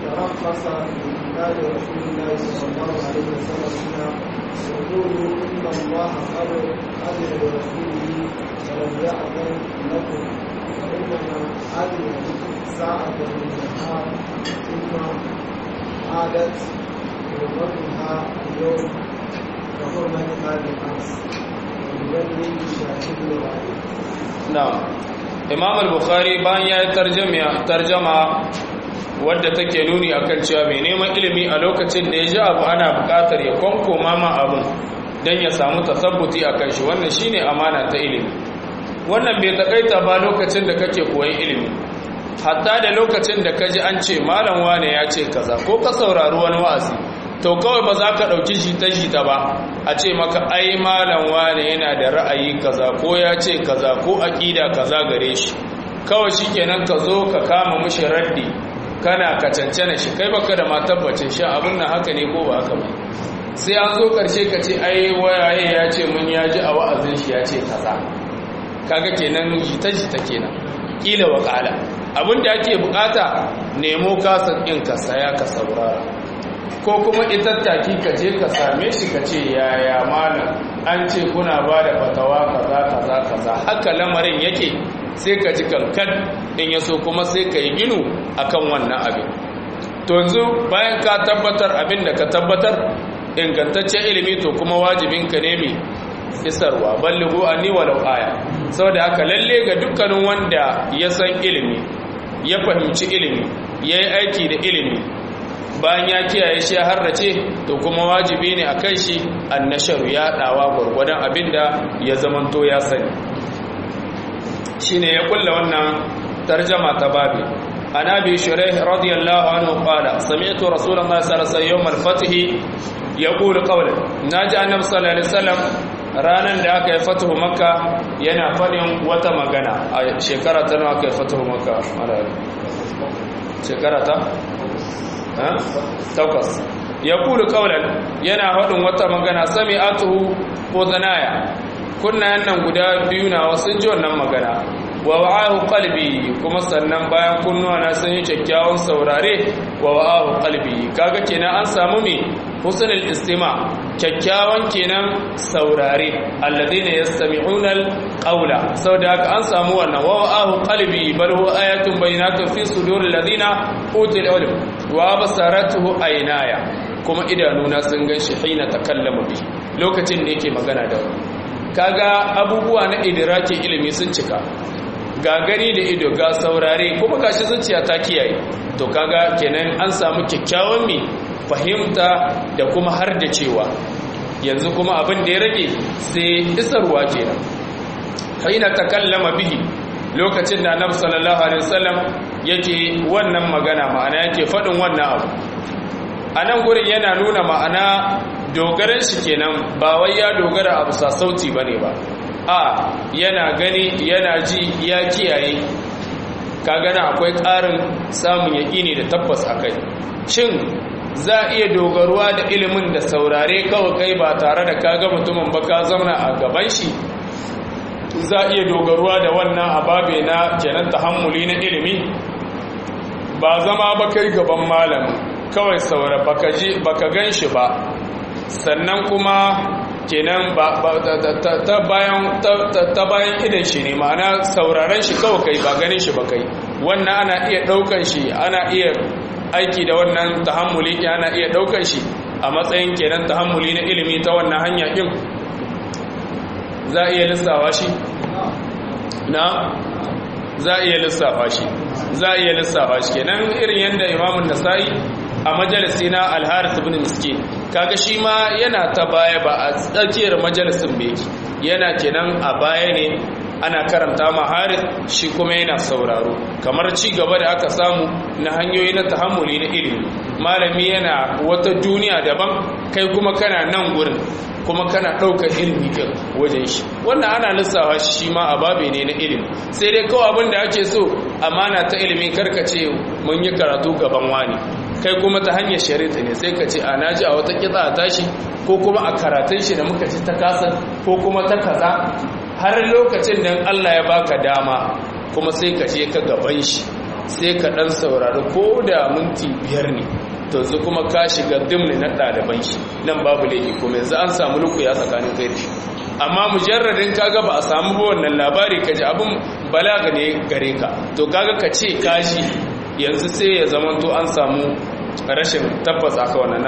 ترخص بكتاب رسول الله صلى الله عليه وسلم فيها يقول إن الله أذن لرسوله ولم يأذن لكم وإنما أذن لكم ساعة من النهار ثم عادت حرمتها اليوم كحرمتها بالأمس ويبلغ شاهد الغائب. نعم. Imam al-Bukhari bayan ya yi tarjama wadda take nuni akan cewa mai neman ilimi a lokacin da ya ji abu ana buƙatar ya kwankoma ma abun don ya samu tasabbuti akan shi, wannan shine amana ta ilimi. Wannan bai takaita ba lokacin da kake koyon ilimi, hatta da lokacin da kaji an ce malam wane ya ce kaza ko ka saurari wani wa'azi, to kawai ba za ka ɗauki jita-jita ba a ce maka ai malam wane yana da ra'ayi kaza ko ya ce kaza ko aƙida kaza gare shi, kawai shi kenan ka zo ka kama mushi raddi kana ka cancana shi, kai baka da matabbacin sha abin nan haka ne ko ba haka ba. sai an zo ƙarshe ka ce ai wayaye ya ce mun ya ji a wa'azin shi ya ce kaza, kaga kenan jita-jita kenan ƙila wa ƙala. abin da ake bukata nemo kasar ɗin ka saya ka saurara, ko kuma ita taki ka je ka same shi ka ce yaya malam an ce kuna ba da fatawa kaza kaza kaza haka lamarin yake, sai ka ji kankan in ya so kuma sai ka yi ginu akan wannan abin. to yanzu bayan ka tabbatar abin da ka tabbatar ingantaccen ilimi, to kuma wajibin ka ne mai isarwa, ballighu anni walau aya. saboda haka lalle ga dukkanin wanda ya san ilimi, ya fahimci ilimi, ya yi aiki da ilimi, bayan ya kiyaye shi ya harrace, to kuma wajibi ne a kan shi annasharu ya dawa gwargwadon abinda ya zamanto ya sani. shine ya kulla wannan tarjama ta babi. an abi shuraih radiyallahu anhu qala sami'tu rasulullahi sallallahu alaihi wasallam yawm al-fath yaqulu qawlan, naji annabi sallallahu alaihi wasallam ranan da aka yi fatuhu makka yana fadin wata magana. A shekara ta nawa aka yi fatuhu makka? shekara ta takwas. ya kulu kaulan, yana haɗin wata magana, sami atuhu ko zanaya, kunnayen nan guda biyu na wasu ji wannan magana, wa wa'ahu qalbi, kuma sannan bayan kunnuwa na sun yi kyakkyawan saurare, wa wa'ahu qalbi, kaga kenan an samu me husnul istima, kyakkyawan kenan saurare, alladhina yastami'una alqawla, saboda haka an samu wannan wa wa'ahu qalbi bal huwa ayatun bayyinatun fi suduril ladina utul ilm wa basaratuhu aynaya, kuma idanuna sun ganshi hina takallama bi, lokacin da yake magana da wani. kaga abubuwa na idraki ilimi sun cika, ga gani da ido, ga saurare, kuma gashi zuciya ta kiyaye. to kaga kenan an samu kyakkyawan mi fahimta da kuma har da cewa yanzu kuma abin da ya rage sai isarwa kenan. haina takallama bihi, lokacin da annabi sallallahu alaihi wasallam yake wannan magana, ma'ana yake fadin wannan abu. anan gurin yana nuna ma'ana dogaran shi kenan, ba wai ya dogara abu sa sauti bane ba, a yana gani yana ji ya kiyaye. ka gana akwai ƙarin samun yaƙini da tabbas akai. shin za a iya dogaruwa da ilimin da saurare kawai kai ba tare da kaga mutumin ba ka zauna a gaban shi? za a iya dogaruwa da wannan ababe na kenan tahammuli na ilimi? ba zama ba kai gaban malamin kawai saura baka gan shi ba, sannan kuma kenan ta bayan idan shi ne, ma'ana sauraren shi kawai kai ba ganin shi ba kai. wannan ana iya daukan shi, ana iya aiki da wannan tahammuli, ana iya daukan shi a matsayin kenan tahammuli na ilimi ta wannan hanya din. za iya lissafa shi na za iya lissafa shi kenan irin yadda imamun nasa'i a majalisi na al-harith ibn miskin, kaga shi ma yana ta baya ba a tsakiyar majalisin bai, yana kenan a baya ne ana karanta ma harith, shi kuma yana sauraro. kamar ci gaba da aka samu na hanyoyi na tahammuli na ilimi, malami yana wata duniya daban, kai kuma kana nan gurin, kuma kana ɗaukar ilimi ɗin wajen shi. wannan ana lissafa shi ma a babe ne na ilimi, sai dai kawai abin da ake so amana ta ilimi, karkace mun yi karatu gaban wani, kai kuma ta hanyar shari'a ne sai ka ce a naji a wata kitsa a tashi, ko kuma a karatun shi da muka ci ta kasa, ko kuma ta kaza, har lokacin da Allah ya baka dama kuma sai ka je ka gaban shi sai ka ɗan saurari ko da minti 5 ne to yanzu kuma ka shiga dimni na ɗaliban shi nan babu laifi kuma yanzu an samu lukuya tsakanin kai da shi amma mujarradin kaga ba a samu ba wannan labari ka ji abin balaga ne gare ka to kaga ka ce kashi yanzu sai ya zama to an samu rashin tabbas aka wannan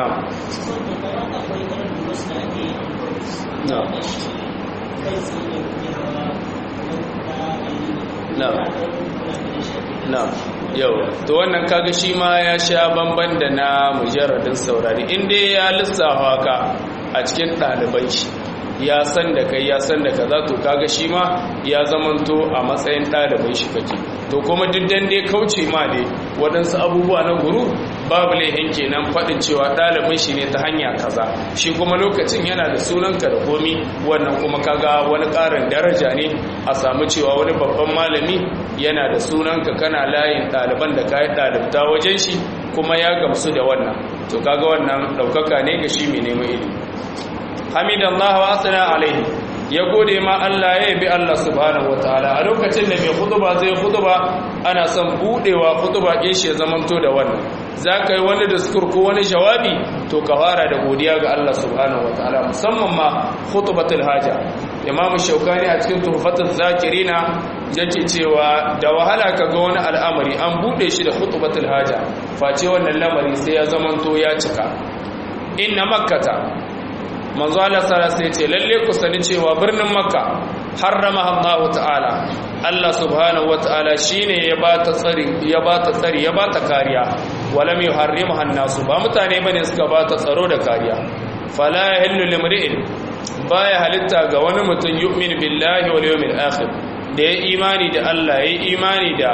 na yau to wannan kaga shi ma ya sha bamban da na mujarradin saurari inda ya lissafa ka a cikin ɗaliban shi ya san da kai ya san da kaza to kaga shi ma ya zamanto a matsayin ɗaliban shi kake to kuma duk dan dai kauce ma dai waɗansu abubuwa na guru babu laihin kenan faɗin cewa ɗalibin shi ne ta hanya kaza shi kuma lokacin yana da sunanka da komi wannan kuma kaga wani ƙarin daraja ne a samu cewa wani babban malami yana da sunanka kana layin ɗaliban da ka yi ɗalibta wajen shi kuma ya gamsu da wannan to kaga wannan ɗaukaka ne ga shi mai neman ilimi hamidallahu wa asana alaihi ya gode ma Allah ya yabi Allah subhanahu wataala a lokacin da mai khutba zai khutba ana son budewa khutba din shi ya zamanto da wannan zaka yi wani diskur ko wani jawabi to ka fara da godiya ga Allah subhanahu wataala musamman ma khutbatul haja Imam Shaukani a cikin Tuhfatul Zakirina yake cewa da wahala kaga wani al'amari an bude shi da khutbatul haja face wannan lamari sai ya zamanto ya cika inna makkata manzo Allah sallallahu alaihi ce lalle ku sani cewa birnin makka harramaha Allah ta'ala Allah subhanahu wata'ala shine ya bata tsari ya bata kariya walam yuharrimuha an-nas ba mutane bane suka bata tsaro da kariya fala yahillu limri'in baya halitta ga wani mutum yu'min billahi wal yawmil akhir da ya imani da Allah ya imani da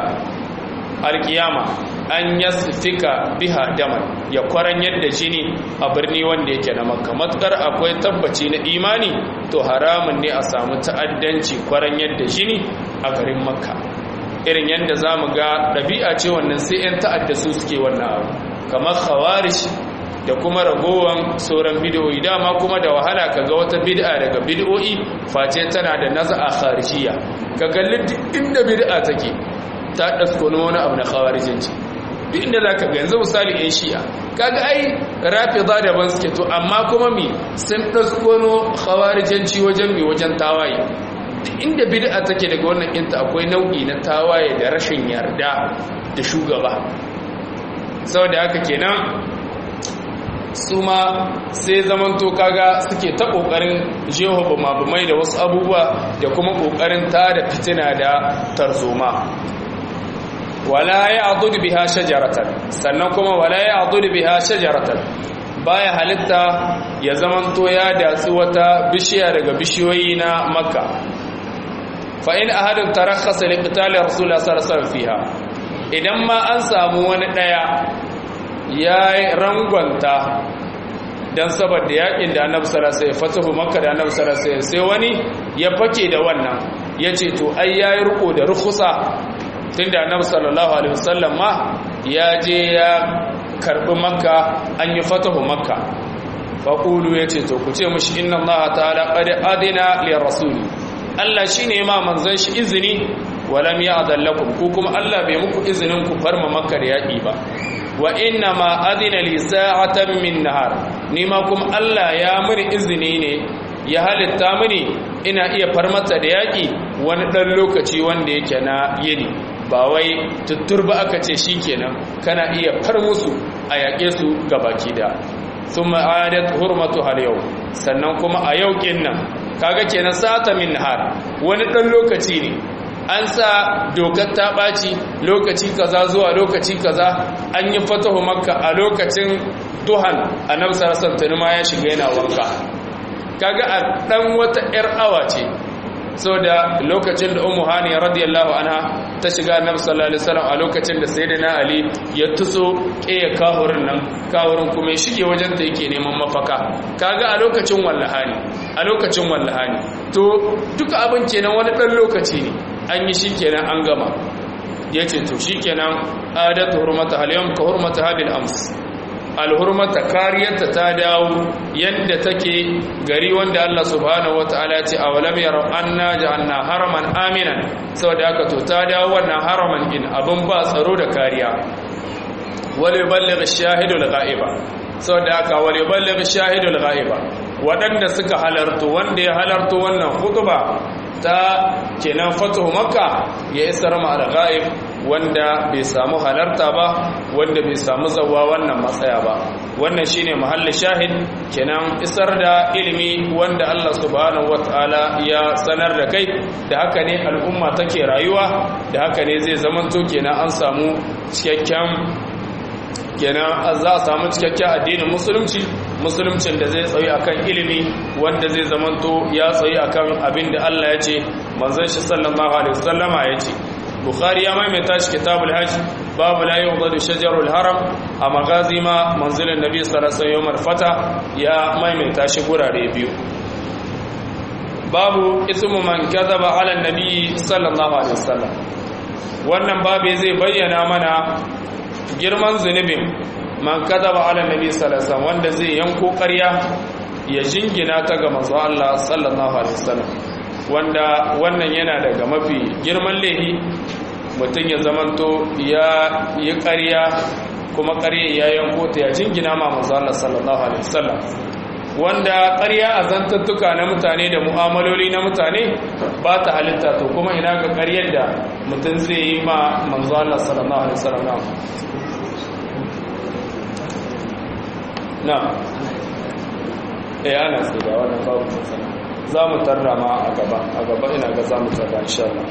alkiyama an yasfika biha daman ya kwaran yadda jini a birni wanda yake na makka matukar akwai tabbaci na imani to haramun ne a samu ta'addanci kwaran yadda jini a garin makka irin yadda za mu ga ɗabi'a ce wannan sai 'yan ta'adda su suke wannan abu kamar khawarij da kuma ragowan sauran bid'o'i dama kuma da wahala kaga wata bid'a daga bid'o'i face tana da naza'a kharijiyya ka kalli duk inda bid'a take ta daskono wani abu na khawarijinci duk inda zaka ga yanzu misali ɗan shi'a kaga ai rafida daban suke to amma kuma mi sun daskono khawarijanci wajen tawaye duk inda bid'a take daga wannan inta akwai nau'i na tawaye da rashin yarda da shugaba saboda haka kenan su ma sai zamanto kaga suke ta kokarin jeho bumabumai da wasu abubuwa da kuma kokarin tada fitina da tarzoma wala ya'dud biha shajaratan sannan kuma wala ya'dud biha shajaratan baya halitta ya zamanto ya datsi wata bishiya daga bishiyoyi na makka fa in ahadun tarakhasa li qital rasulullah sallallahu alaihi wasallam fiha idan ma an samu wani daya ya rangwanta dan saboda yakin da annabi sallallahu alaihi wasallam fatahu makka da annabi sallallahu alaihi wasallam sai wani ya fake da wannan yace to ai yayi riko da rukhsa tunda annabi sallallahu alaihi wasallam ma ya je ya karbi makka an yi fatahu makka faqulu yace to ku ce mushi inna allaha ta'ala qad adina li rasuli Allah shine ma manzon shi izini walam ya'dal lakum ku kuma Allah bai muku izinin ku farma makka da yaki ba wa inna ma adina li sa'atan min nahar ni ma kuma Allah ya muni izini ne ya halitta mini ina iya farmata da yaki wani dan lokaci wanda yake na yini ba wai tutturba aka ce shikenan kana iya far musu a yake su gabaki da thumma adat hurmatu hal yau sannan kuma a yau kinnan kaga kenan sa'atan min nahar wani dan lokaci ne an sa dokar ta ɓaci lokaci kaza zuwa lokaci kaza an yi fatahu makka a lokacin duhan annabi sallallahu alaihi wasallam ya shiga yana wanka kaga a dan wata yar awa ce saboda lokacin da ummu hani radiyallahu anha ta shiga annabi sallallahu alaihi wasallam a lokacin da sayyidina ali ya tuso kiyaye kahurin kuma ya shige wajen ta yake neman mafaka kaga a lokacin wallahani to duka abin kenan wani dan lokaci ne an yi shikenan an gama yace to shikenan adatu hurmata al-yawm ka hurmata habil ams alhurmata kariyarta ta dawo yadda take gari wanda Allah subhanahu wataala ya ce awalam yaraw anna ja'alna haraman aminan saboda haka to ta dawo wannan haraman din abin ba tsaro da kariya wal yuballigh ash-shahidul ghaiba saboda haka wal yuballigh ash-shahidul ghaiba wadanda suka halarto wanda ya halarto wannan khutba ta kenan fatuhu makka ya isar ma al-ghaib wanda bai samu halarta ba wanda bai samu zawa wannan matsaya ba wannan shine mahallin shahid kenan isar da ilimi wanda Allah subhanahu wataala ya sanar da kai da haka ne al'umma take rayuwa da haka ne zai zamanto kenan an samu cikakken kenan za a samu cikakken addinin musuluncin da zai tsayi akan ilimi wanda zai zamanto ya tsayi akan abin da Allah ya ce manzon shi sallallahu alaihi wasallama ya ce bukhari ya maimaita shi kitabul hajj babu la yughadu shajarul haram a magazi ma manzilin nabi sallallahu alaihi wasallam fata ya maimaita shi gurare biyu babu ismu man kadhaba ala nabi sallallahu alaihi wasallam wannan babu zai bayyana mana girman zunubin man kadhaba ala nabi sallallahu alaihi wasallam wanda zai yanko ƙarya ya jingina ta ga manzo Allah sallallahu alaihi wasallam wanda wannan yana daga mafi girman laifi mutum ya zamanto ya yi ƙarya kuma ƙarya ya yanko ta ya jingina ma manzo Allah sallallahu alaihi wasallam wanda ƙarya a zantattuka na mutane da mu'amaloli na mutane ba ta halitta to kuma ina ga ƙaryar da mutum zai yi ma manzo Allah sallallahu alaihi wasallam na ana sai da wannan babu matsala za mu tarra ma a gaba ina ga za mu tarra insha Allah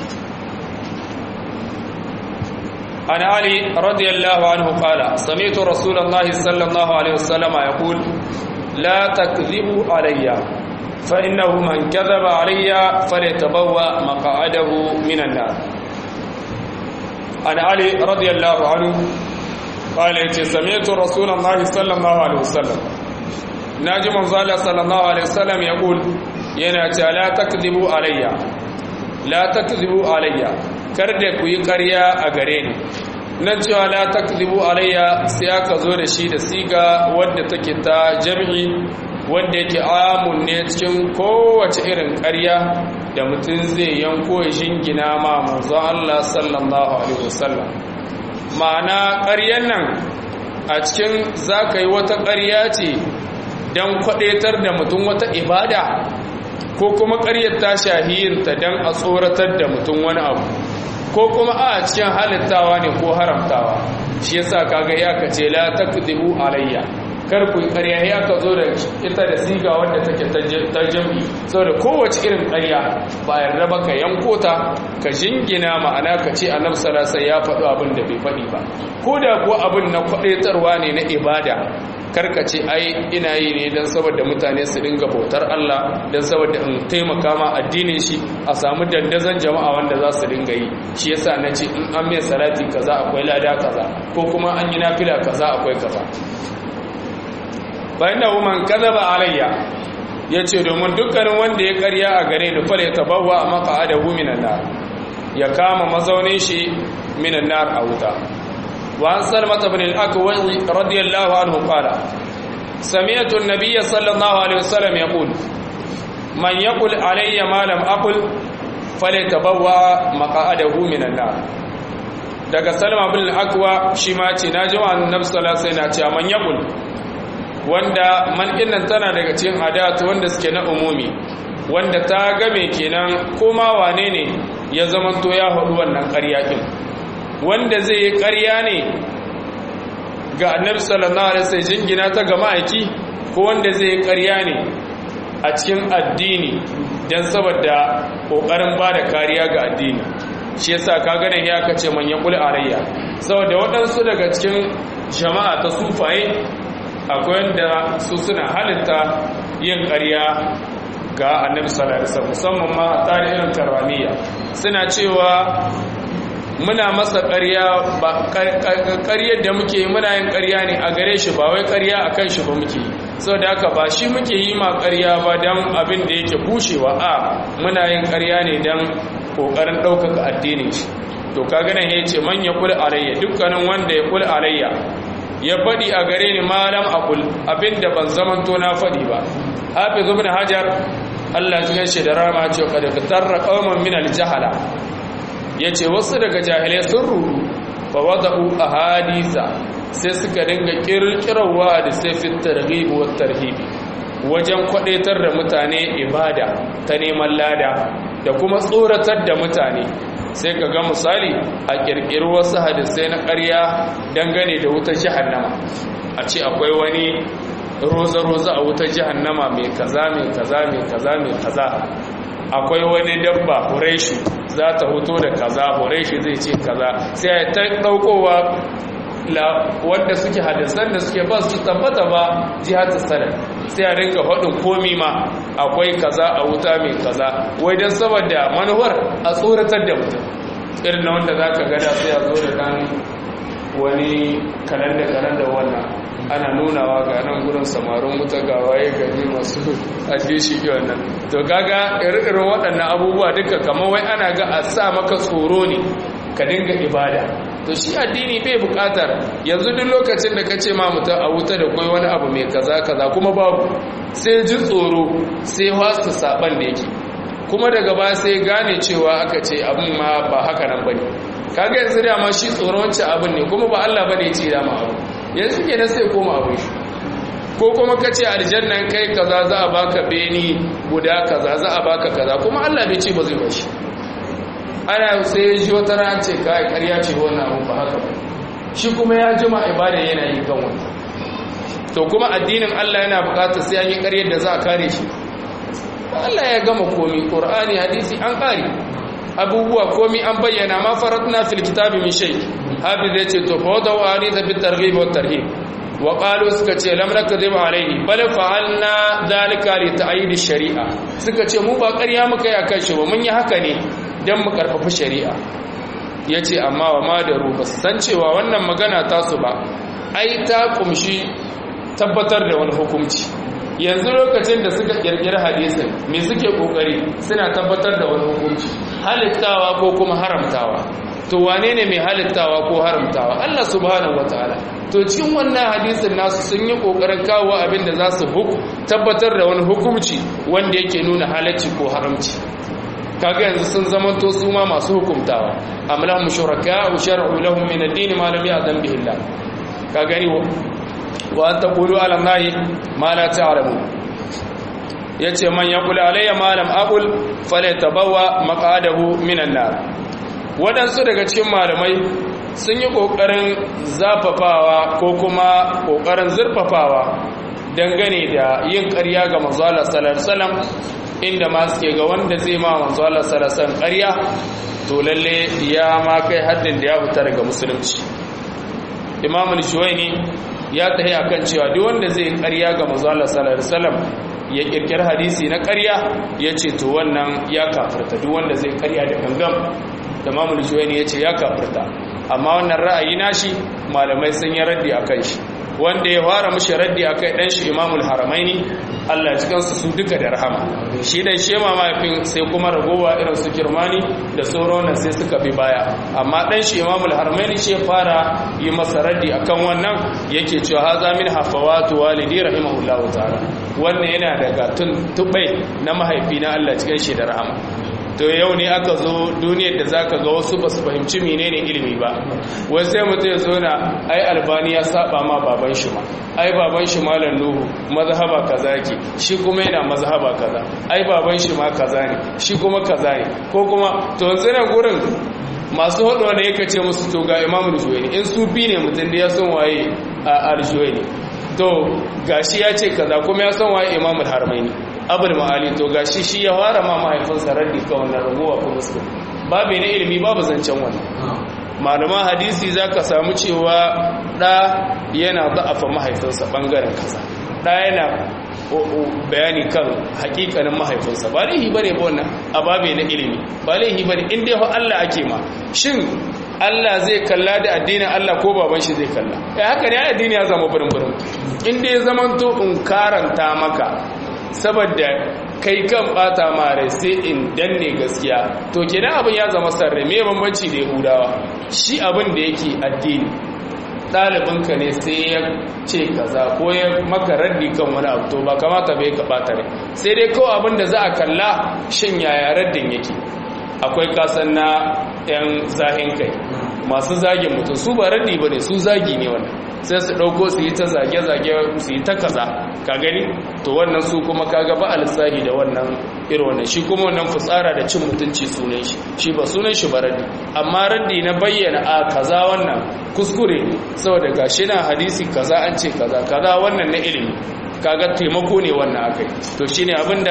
an ali radiyallahu anhu qala sami'tu rasulullahi sallallahu alaihi wasallam yaqul la takdhibu alayya fa innahu man kadhaba alayya falyatabawwa maq'adahu minan nar an ali radiyallahu anhu qala sami'tu rasulullahi sallallahu alaihi wasallam naji manzo Allah sallallahu alaihi wasallam yaqul yana cewa la takdhibu alayya kar da ku yi ƙarya a gare ni nan cewa la takdhibu alayya sai aka zo da shi da siga wadda take ta jami'i wanda yake amun ne cikin kowace irin ƙarya da mutum zai yanko ya shingina ma manzo Allah sallallahu alaihi wasallam ma'ana ƙaryan nan a cikin zaka yi wata ƙarya ce dan kwadaitar da mutum wata ibada ko kuma ƙaryar ta shahiyinta don a tsoratar da mutum wani abu ko kuma a cikin halittawa ne ko haramtawa shi yasa kaga ya kace la takdibu alayya kar ku ƙarya ya ka zo da ita da siga wanda take ta jami'i saboda kowace irin ƙarya ba yarda ba ka yanko ta ka jingina ma'ana ka ce annabi sallallahu alaihi wasallam ya faɗo abin da bai faɗi ba ko da kuwa abin na kwadaitarwa ne na ibada karkace ai ina yi ne don saboda mutane su dinga bautar Allah don saboda in taimaka ma addinin shi a samu dandazon jama'a wanda za su dinga yi shi yasa na ce in an mai salati kaza akwai lada kaza ko kuma an yi nafila kaza akwai kaza bayan da man kadaba alayya yace domin dukkanin wanda ya karya a gare ni fara tabawa maq'adahu minan nar ya kama mazaunin shi minan nar a wuta وعن سلمة بن الأكوع رضي الله عنه قال سمعت النبي صلى الله عليه وسلم يقول من يقول علي ما لم أقل فليتبوأ مقعده من النار daga Salma bin al-Akwa shi ma ce naji wa Annabi sallallahu alaihi wasallam cewa man yaqul wanda man dinnan tana daga cikin adat wanda suke na umumi wanda ta game kenan koma wane ne ya zamanto ya hudu wannan ƙarya din wanda zai yi ƙarya ne ga Annabi sallallahu alaihi wasallam jingina ta ga ma'aiki ko wanda zai yi ƙarya ne a cikin addini dan saboda kokarin bada kariya ga addini shi yasa ka ganin ya kace man yaqul alayya saboda waɗansu daga cikin jama'a ta sufaye akwai wanda su suna halitta yin ƙarya ga Annabi sallallahu alaihi wasallam musamman ma tarihin karramiya suna cewa muna masa ƙarya ba ƙaryar da muke muna yin ƙarya ne a gare shi ba wai ƙarya a kan shi ba muke saboda haka ba shi muke yi ma ƙarya ba don abin da yake bushewa a muna yin ƙarya ne don ƙoƙarin ɗaukaka addinin shi to ka ganin ya ce man ya kula alayya dukkanin wanda ya kula alayya ya faɗi a gare ni malam aqul abinda ban zamanto na faɗi ba. Hafiz ibn Hajar Allah ya shi da rama ce kada ka tarra qauman min al-jahala yace wasu daga jahilai sun rudu fa wada'u ahadisa sai suka dinga kirkirawa da sai fit targhib wa tarhib wajen kwadaitar da mutane ibada ta neman lada da kuma tsoratar da mutane. sai ka ga misali a kirkiri wasu hadisai na ƙarya dangane da wutar jahannama, a ce akwai wani roza-roza a wutar jahannama mai kaza mai kaza mai kaza mai kaza, akwai wani dabba hureshi za ta hoto da kaza, hureshi zai ce kaza, sai ta ɗaukowa wanda suke hadisan da suke ba su tabbata ba jihar sanar, sai a ringa faɗin komi ma akwai kaza a wuta mai kaza, wai don saboda manuwar a tsoratar da mutum irin na wanda za ka gada sai a zo da ɗan wani kalanda wannan ana nunawa ga nan gudun samarin wuta ga waye gani masu ajiye shi ke wannan. To gaga irin waɗannan abubuwa duka kamar wai ana ga a sa maka tsoro ne ka dinga ibada. To shi addini bai bukatar yanzu duk lokacin da ka ce ma mutum a wuta da kwai wani abu mai kaza kaza kuma babu, sai ji tsoro sai wasu saban da yake, kuma daga ba sai gane cewa aka ce abin ma ba haka nan bane. Kaga yanzu da ma shi tsoron wancan abin ne kuma ba Allah bane ya ce da ma abu, yanzu ke sai koma abin shi. Ko kuma ka ce aljannan kai kaza za a baka beni guda kaza za a baka kaza, kuma Allah bai ce ba zai bashi. Ana sai ya ji wata ran ce kai ƙarya ce wannan abin ba haka ba, shi kuma ya jima ibada yana yi kan wannan. To kuma addinin Allah yana buƙatar sai an yi ƙaryar da za a kare shi. Allah ya gama komi, Qur'ani hadisi an kare abubuwa komi an bayyana, ma faratna fil kitabi min shay. Hafiz ya ce to fa wadaw anita bit targhib wat tarhib wa qalu suka ce lam nakdhib alayhi bal fa'alna dhalika li ta'yid ash-shari'a, suka ce mu ba ƙarya muka yi akan shi ba, mun yi haka ne dan mu karfafa shari'a. Yace amma wa ma da ruba san cewa wannan magana ta su ba ai ta kumshi tabbatar da wani hukunci. Yanzu lokacin da suka kirkiri hadisin me suke kokari suna tabbatar da wani hukunci, halittawa ko kuma haramtawa. To wane ne mai halittawa ko haramtawa? Allah subhanahu wataala. To cikin wannan hadisin nasu sun yi kokarin kawo abin da za su tabbatar da wani hukunci wanda yake nuna halacci ko haramci. Kaga yanzu sun zamanto su ma masu hukumtawa, am lahum shuraka shar'u lahum min ad-din ma lam ya'zam bihi Allah. Ka gani wa an taqulu ala allahi ma la ta'lamu. Yace man yaqulu alayya ma lam aqul falyatabawwa maq'adahu min an-nar. Wadansu daga cikin malamai sun yi kokarin zafafawa ko kuma kokarin zurfafawa dangane da yin ƙarya ga manzo Allah sallallahu alaihi wasallam, inda ma suke ga wanda zai ma manzo Allah sallallahu alaihi wasallam ƙarya to lalle ya ma kai haddin da ya fita daga musulunci. Imam al-Shuwaini ya tahi akan cewa duk wanda zai ƙarya ga manzo Allah sallallahu alaihi wasallam ya kirkir hadisi na ƙarya yace to wannan ya kafirta. Duk wanda zai ƙarya da gangam, Imam al-Shuwaini yace ya kafirta. Amma wannan ra'ayi nashi malamai sun yi raddi akan shi. Wanda ya fara mushi raddi akai dan shi Imamul Haramaini, Allah ya cikansu su duka da rahama. Shi dan shema mahaifin sai kuma ragowa irin su Kirmani da sauran sai suka bi baya, amma dan shi Imamul Haramaini shi ya fara yi masa raddi akan wannan, yake cewa haza min hafawatu walidi rahimahullahu ta'ala, wannan yana daga tuntubai na mahaifi na Allah cikin shi da rahama. To yau ne aka zo duniyar da zaka ga wasu ba su fahimci menene ilimi ba, wai sai mutum ya zo na ai Albani ya saba ma baban shi ma, ai baban shi malam Nuhu mazhaba kaza yake, shi kuma yana mazhaba kaza, ai baban shi ma kaza ne, shi kuma kaza ne, ko kuma to yanzu nan gurin masu hudu wanda yake ce musu to ga Imam Al-Juwayni, in sufi ne mutum da ya san waye Al-Juwayni, to gashi ya ce kaza kuma ya san waye Imam Al-Haramaini Abul Ma'ali, to gashi shi ya fara ma mahaifinsa raddi ka wannan rabuwa ko musu babu ne ilimi babu zancen wannan. Malaman hadisi zaka samu cewa da yana da'afa mahaifinsa bangaren kaza, da yana bayani kan hakikanin mahaifinsa, ba laihi bane ba wannan a babe na ilimi, ba laihi bane in dai Allah ake ma. Shin Allah zai kalla da addinin Allah ko baban shi zai kalla? Haka ne addini ya zama burin in dai zamanto in karanta maka saboda kai kan bata mare sai in danne gaskiya, to kenan abin ya zama sarre. Me bambanci da Yahudawa? Shi abin da yake addini ɗalibinka ne sai ya ce kaza ko ya maka raddi kan wani abu to ba kamata bai ka ɓata rai sai dai kawai abin da za a kalla shin yaya raddin yake. Akwai kasan na 'yan zahin kai masu zagin mutum su ba raddi ba ne, su zagi ne wannan, sai su ɗauko su yi ta zage-zage su yi ta kaza ka gani to wannan su kuma kaga ba alisahi da wannan irin wannan shi kuma wannan fitsara da cin mutunci sunan shi ba sunan shi ba raddi. Amma raddi na bayyana a kaza wannan kuskure saboda gashi na hadisi kaza an ce kaza wannan na ilimi kaga taimako ne wannan akai to shine abinda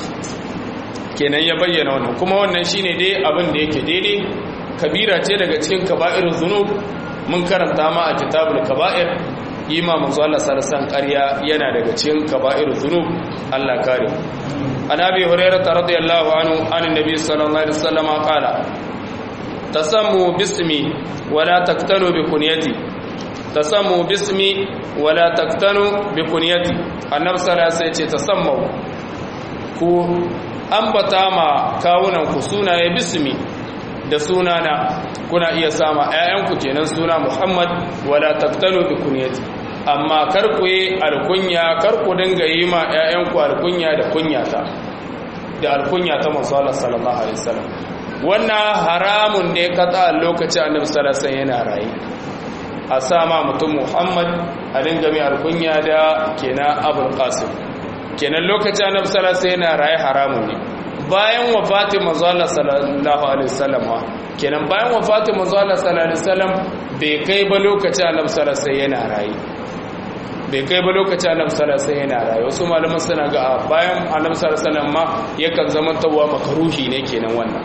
kenan ya bayyana wannan kuma wannan shine dai abin da yake daidai. Kabira ce daga cikin kaba'irul zunub mun karanta ma a kitabul kaba'ir imam manzo Allah sallallahu ƙarya yana daga cikin kaba'irul zunub Allah kare. Annabi Hurairah radiyallahu anhu annabi sallallahu alaihi wasallam qala tasammu bismi wala taktanu bi kunyati tasammu bismi wala taktanu bi kunyati annabi sallallahu alaihi wasallam ce tasammu ku ambata ma kawunan ku sunaye bismi da sunana kuna iya sama ƴaƴanku kenan suna Muhammad wala taqtalu bi kunyati amma kar ku yi alkunya kar ku dinga yi ma ƴaƴanku alkunya da kunyata da alkunya ta manzo Allah sallallahu alaihi wasallam wannan haramun ne kada lokacin Annabi sallallahu alaihi wasallam yana rayi a sama mutum Muhammad a dinga mai alkunya da kenan Abul Qasim kenan lokacin Annabi sallallahu alaihi wasallam yana rayi haramun ne. Bayan wafatin manzo Allah sallallahu alaihi wasallam kenan bayan wafatin manzo Allah sallallahu alaihi wasallam bai kai ba lokacin Annabi sallallahu alaihi yana rayi bai kai ba lokacin Annabi sallallahu alaihi yana rayi wasu malaman suna ga bayan Annabi sallallahu alaihi wasallam ma yakan zama tawwa makruhi ne kenan wannan.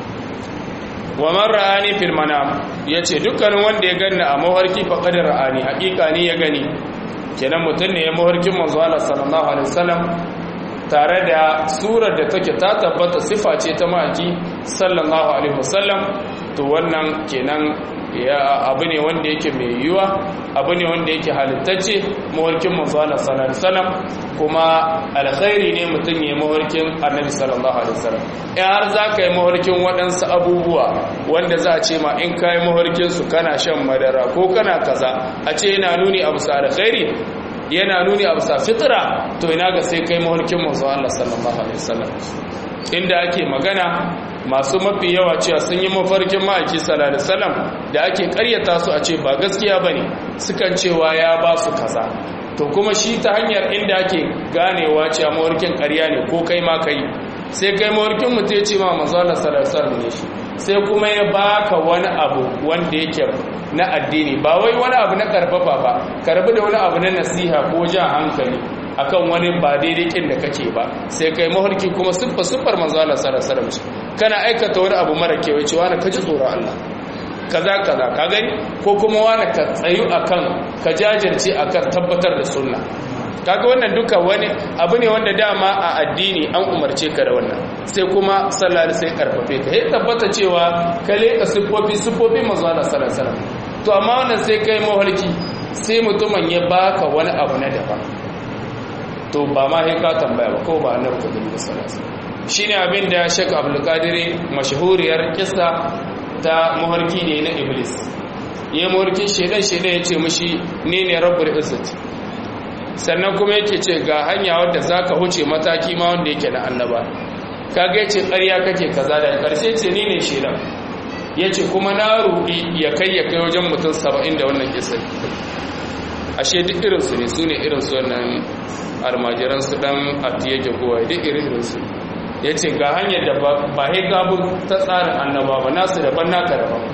Wa man ra'ani fil manam yace dukkanin wanda ya ganni a mawarki fa qad ra'ani haqiqa ne ya gani kenan mutun ne ya mawarkin manzo Allah sallallahu alaihi wasallam tare da surar da take ta tabbata sifa ce ta maki sallallahu alaihi wasallam to wannan kenan ya abu ne wanda yake mai yiwa abu ne wanda yake halittacce mawarkin manzo Allah sallallahu alaihi wasallam kuma alkhairi ne mutum ya mawarkin annabi sallallahu alaihi wasallam in har zaka yi mawarkin waɗansu abubuwa wanda za a ce ma in kai mawarkin su kana shan madara ko kana kaza a ce yana nuni abu sa alkhairi yana nuni a bisa fitra to ina ga sai kai mahulkin manzo Allah sallallahu alaihi wasallam inda ake magana masu mafi yawa cewa sun yi mafarkin ma'aiki sallallahu alaihi wasallam da ake ƙaryata su a ce ba gaskiya bane sukan cewa ya ba su kaza to kuma shi ta hanyar inda ake ganewa cewa mahulkin ƙarya ne ko kai ma kai sai kai mahulkin mutum ya ce ma manzo Allah sallallahu alaihi wasallam ne shi sai kuma ya baka wani abu wanda yake na addini ba wai wani abu na karfafa ba karbi da wani abu na nasiha ko jan hankali akan wani ba daidai kin da kake ba sai kai mahulki kuma siffar manzo Allah sallallahu alaihi wasallam kana aikata wani abu mara kyau cewa na kaji tsoron Allah kaza ka gani ko kuma wani ka tsayu akan ka jajirce akan tabbatar da sunna kaga wannan duka wani abu ne wanda dama a addini an umarce ka da wannan sai kuma sallallahu sai karfafe ka sai tabbata cewa ka leka siffofi manzo Allah sallallahu alaihi wasallam to amma wannan sai kai mahalki sai mutumin ya baka wani abu na daban to ba ma sai ka tambaya ba ko ba annabi sallallahu alaihi wasallam shine abin da Sheikh Abdul Qadir mashhuriyar kissa ta mahalki ne na Iblis yayin mahalkin shedan ya ce mishi ne rabbul izzati sannan kuma yake ce ga hanya wadda zaka huce mataki ma wanda yake na annaba kaga yace ƙarya kake kaza da ƙarshe ce ni ne shedan yace kuma na ruɗi ya kai wajen mutum 70 da wannan kisa ashe duk irin su ne sune irin su wannan almajiran su dan atiye jagowa duk irin su yace ga hanyar da ba he gabu ta tsarin annaba ba nasu daban naka daban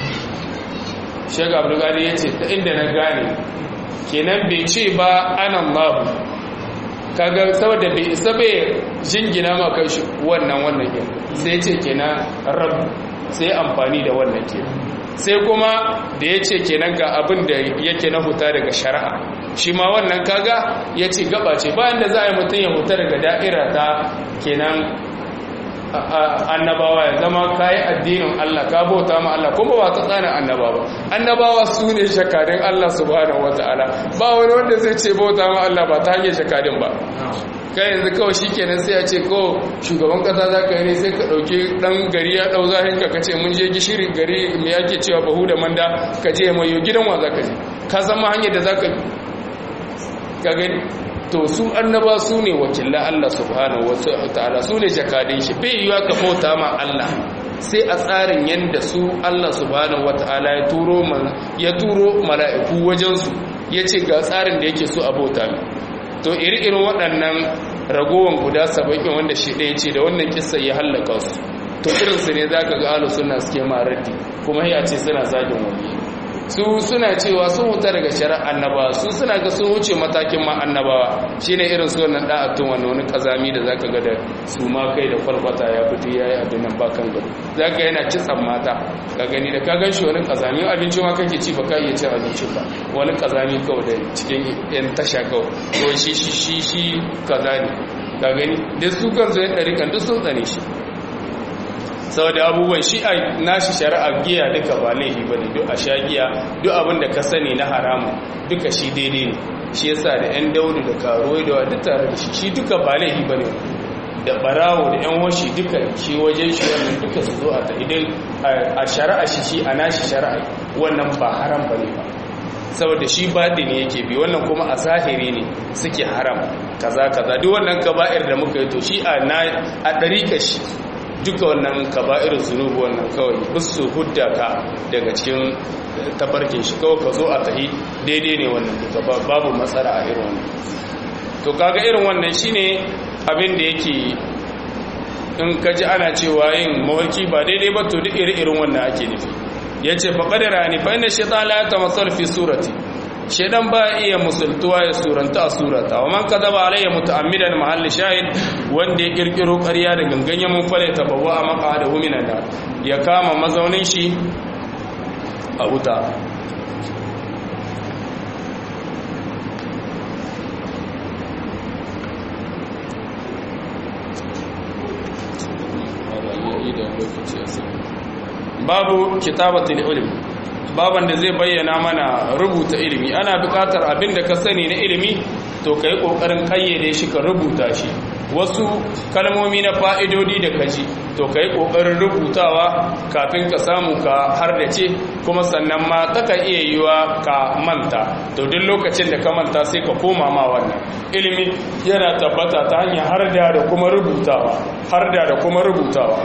Sheikh Abdul Qadir yace ta inda na gane kenan bai ce ba anan babu kaga saboda bai isa bai jingina ma kai shi wannan yin sai ce kenan rabb sai amfani da wannan kenan sai kuma da ya ce kenan ga abin da yake na huta daga shari'a shi ma wannan kaga ya ce gaba ce bayan da za a yi mutum ya huta daga da'ira ta kenan annabawa ya zama kayi addinin Allah ka bauta ma Allah kuma ba ta tsarin annabawa annabawa su ne shakadin Allah subhanahu wataala ba wani wanda zai ce bauta ma Allah ba ta hanyar shakadin ba kai yanzu kawai shikenan sai a ce ko shugaban kasa zaka yi ne sai ka dauki dan gari ya dau zahin ka kace mun je gishiri gari me yake cewa bahu da manda ka je mai yo gidan wa zaka je ka san ma hanyar da zaka ka gani to su annaba su ne wakilan Allah subhanahu wataala su ne jakadin shi bai yiwa ka bauta ma Allah sai a tsarin yanda su Allah subhanahu wataala ya turo mala'iku wajen su yace ga tsarin da yake so a bauta mi to iri-irin waɗannan ragowan guda 70 wanda shi ɗaya ce da wannan kissa ya hallaka su to irin su ne zaka ga ahlus sunna suke ma raddi kuma ya ce suna zagin wani su suna cewa sun huta daga shari'ar annabawa su suna ga sun wuce matakin ma annabawa shine irin su wannan da'atun wani kazami da zaka ga da su ma kai da kwalkwata ya fito yayi abin nan ba kan gado zaka yana kitsan mata ka gani da ka ganshi wani kazami abinci ma kake ci ba ka iya cin abincin ba wani kazami kawai da cikin yan tasha kawai ko shi kaza ne ka gani da su kansu yan ɗarikan duk sun tsane shi saboda abubuwan shi a nashi shari'a giya duka ba laifi ba ne duk a sha giya duk abin da ka sani na haramu duka shi daidai ne shi yasa da 'yan daudu da karuwai da duk tare da shi duka ba laifi ba ne da barawo da 'yan washi duka shi wajen shi wannan duka su zo a ta idan a shari'a shi a nashi shari'a wannan ba haram ba ne ba saboda shi baɗi ne yake bi wannan kuma a zahiri ne suke haram kaza kaza duk wannan kaba'ir da muka yi to shi a ɗarika shi duka wannan kaba'ir zunubu wannan kawai busu hudda ka daga cikin tabarkin shi kawai ka zo a tahi daidai ne wannan duka babu matsala a irin wannan to kaga irin wannan shine abin da yake in ka ji ana cewa yin mawarki ba daidai ba to duk irin wannan ake nufi yace fa qadara ni fa inna shaytan la yatamassal fi surati shedan ba iya musultuwa ya suranta a surata wa man kadaba alayya muta'ammidan mahalli shahid wanda ya kirkiro ƙarya da ganganyen mun fare tabawa a maqada huminan da ya kama mazaunin shi a wuta babu kitabatul ilm baban da zai bayyana mana rubuta ilimi ana buƙatar abin da ka sani na ilimi to kai kokarin kayyade shi ka rubuta shi wasu kalmomi na fa'idodi da kaji to kai kokarin rubutawa kafin ka samu ka hardace kuma sannan ma taka iya yiwa ka manta to duk lokacin da ka manta sai ka koma ma wannan ilimi yana tabbata ta hanyar harda da kuma rubutawa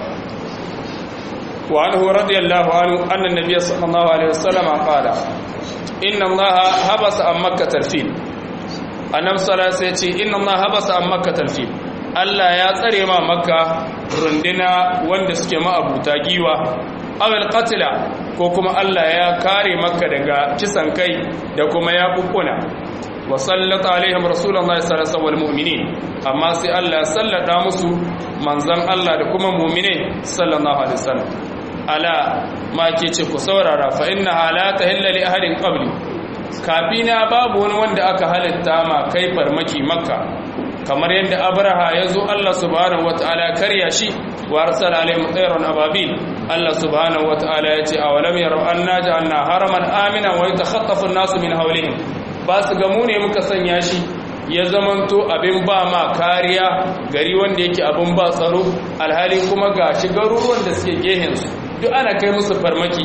وعنه رضي الله عنه أن النبي صلى الله عليه وسلم قال إن الله حبس عن مكة الفيل النبي صلى الله عليه وسلم إن الله حبس عن مكة الفيل Allah ya tsare ma Makka runduna wanda suke ma'abuta giwa awil qatla ko kuma Allah ya kare Makka daga kisan kai da kuma ya bukkuna wa sallata alaihim rasulullahi sallallahu alaihi wasallam mu'minin amma sai Allah ya sallata musu manzon Allah da kuma mu'mine sallallahu alaihi wasallam ala ma ke ce ku saurara fa inna la tahilla li ahadin qabli kafina babu wani wanda aka halitta ma kai farmaki Makka kamar yadda Abraha yazo Allah subhanahu wataala karya shi wa arsala alaihim tayran ababil Allah subhanahu wataala yace awalam yaru anna ja'alna haraman aminan wa yatakhaffafu an-nasu min hawlihim ba su gamu ne muka sanya shi ya zamanto abin ba ma kariya gari wanda yake abin ba tsaro alhali kuma ga shi garuruwan da suke gehensu duk ana kai musu farmaki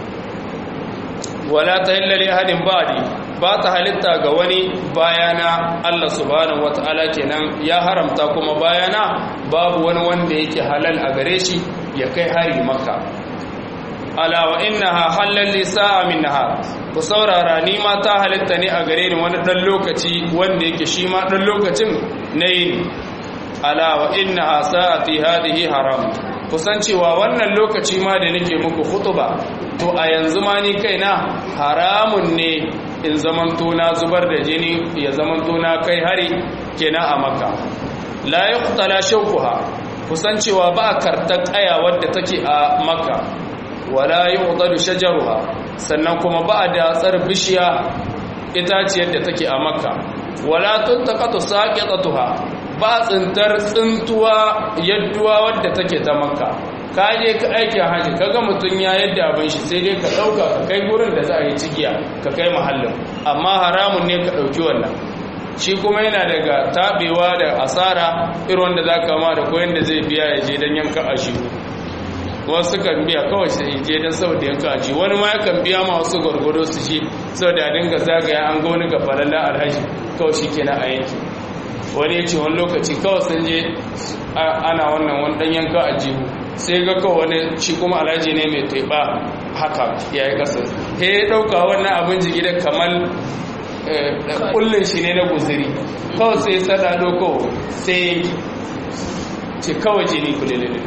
wala ta hillali hadin ba'di ba ta halitta ga wani bayana Allah subhanahu wata'ala kenan ya haramta kuma bayana babu wani wanda yake halal a gare shi ya kai hari Makka ala wa innaha halal li sa'a min nahar ku saurara ni ma ta halitta ne a gare ni wani dan lokaci wanda yake shi ma dan lokacin nayi ala wa innaha sa'ati hadhihi haram kusan cewa wannan lokaci ma da nake muku khutba to a yanzu ma ni kaina haramun ne in zamanto na zubar da jini ya zamanto na kai hari kenan a Makka la yuqtala shawquha kusan cewa ba kartar kaya wadda take a Makka wala yuqdalu shajaruha sannan kuma ba da tsar bishiya itaciyar da take a Makka wala tuntaqatu saqitatuha ba tsintar tsintuwa yadduwa wadda take ta Makka ka je ka aikin haji kaga mutun ya yadda abin shi sai dai ka dauka ka kai gurin da za a yi cigiya ka kai mahallin amma haramun ne ka dauki wannan shi kuma yana daga tabewa da asara irin wanda zaka ma da koyon da zai biya ya je dan yanka ashi wasu kan biya kawai sai je dan saboda yanka ashi wani ma yakan biya ma wasu gurgudo su shi saboda a dinga zagaya an ga wani ga falalla alhaji kawai shikenan a yanki wani ya ce wani lokaci kawai sun je ana wannan wani dan yanka ajihu sai ga kawai wani shi kuma alhaji ne mai taiba haka ya yi ƙasa he ya ɗauka wannan abin jigi da kamar kullun shi ne na guziri kawai sai sada doko sai ce kawai jini kulilili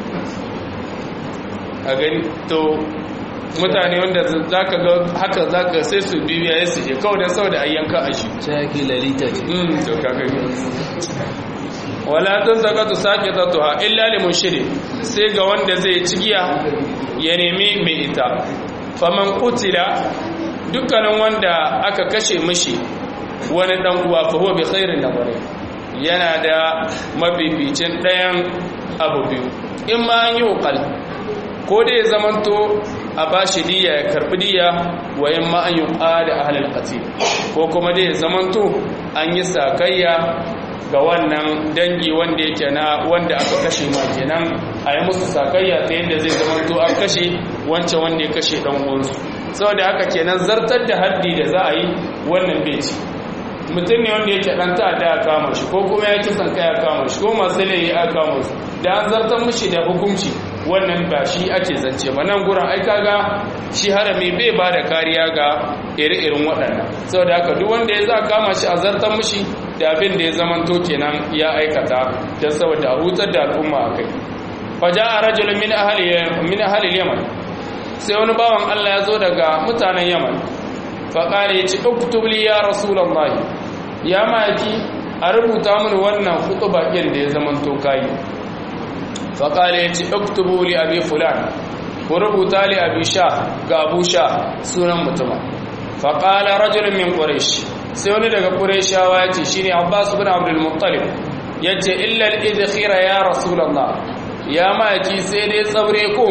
a gani to mutane wanda za ka ga haka za ka sai su bibiya ya su je kawai don sau da ayyanka a shi shaki lalita ce to kakari wala tun zaka tu sake tattuha illa limun shiri sai ga wanda zai cigiya ya nemi mai ita faman kutila dukkanin wanda aka kashe mishi wani dan uwa fa huwa bi khairin nabari yana da mabibicin ɗayan abu biyu in ma an yi hukal ko da ya zamanto a bashi diya ya karbi diya wa in ma an yi da ahlul qatil ko kuma da ya zamanto an yi sakayya ga wannan dangi wanda yake na wanda aka kashe ma kenan a yi musu sakayya ta yadda zai zamanto an kashe wancan wanda ya kashe dan uwansu saboda haka kenan zartar da haddi da za a yi wannan bai ci mutum ne wanda yake dan ta'adda a kama shi ko kuma ya kisan kai a kama shi ko masu laifi a kama su da an zartar mishi da hukunci wannan ba shi ake zance ba nan gurin ai kaga shi harami bai ba da kariya ga ire-iren waɗannan saboda haka duk wanda ya za kama shi a zartar mishi da abin da ya zamanto kenan ya aikata da saboda hutar da al'umma a kai faja a rajulun min ahli yaman sai wani bawan Allah ya zo daga mutanen yaman faƙari ya ci uktubli ya rasulallah ya maki a rubuta mini wannan hutuba ɗin da ya zamanto kayi faƙari ya ci uktubuli abi fulan ku rubuta li abi sha ga abu sha sunan mutuma faƙala rajulun min ƙuresh sai wani daga ƙureshawa ya ce shi ne abbas bin abdulmuttalib ya ce illal idkhira ya rasulallah ya maki sai dai tsabre ko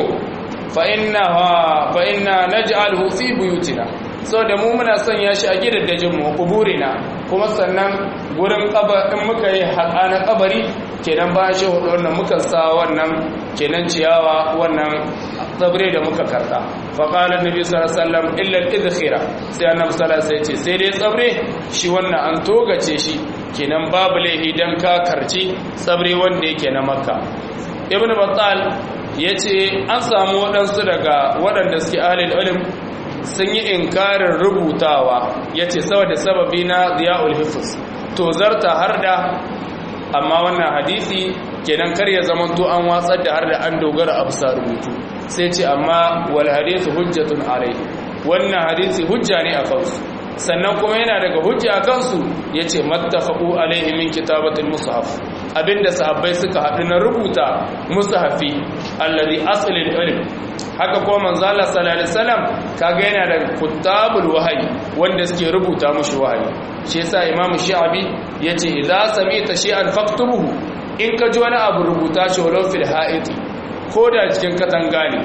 fa'inna na ji'alhu fi buyutina so da mu muna sanya shi a gidaddajinmu kuburina kuma sannan gurin in muka yi haƙa na ƙabari kenan ba shi hudu wannan muka sa wannan kenan ciyawa wannan tsabre da muka karta faƙalar nabi sallallahu illal idkhira sai annabi sallallahu alaihi ce sai dai tsabre shi wannan an togace shi kenan babu laifi dan ka karci tsabre wanda yake na makka ibn battal ya ce an samu waɗansu daga waɗanda suke ahalil ilim sun yi inkarin rubutawa ya ce saboda sababi na ziya'ul hifz to zarta har da amma wannan hadisi kenan kar ya zama to an watsar da har da an dogara a bisa rubutu sai ce amma wal hadithu hujjatun alaihi wannan hadisi hujja ne a kansu sannan kuma yana daga hujja a kansu ya ce mattafaqu alaihi min kitabatil mushaf abinda sahabbai suka haɗu na rubuta mushafi allazi aslil ilm haka kuma manzo Allah sallallahu alaihi wasallam kaga yana da kutabul wahyi wanda suke rubuta mushi wahayi shi yasa imam Sha'bi yace idza sami'ta shay'an faktubuhu in ka ji wani abu rubuta shi walau fil ha'iti koda cikin katanga ne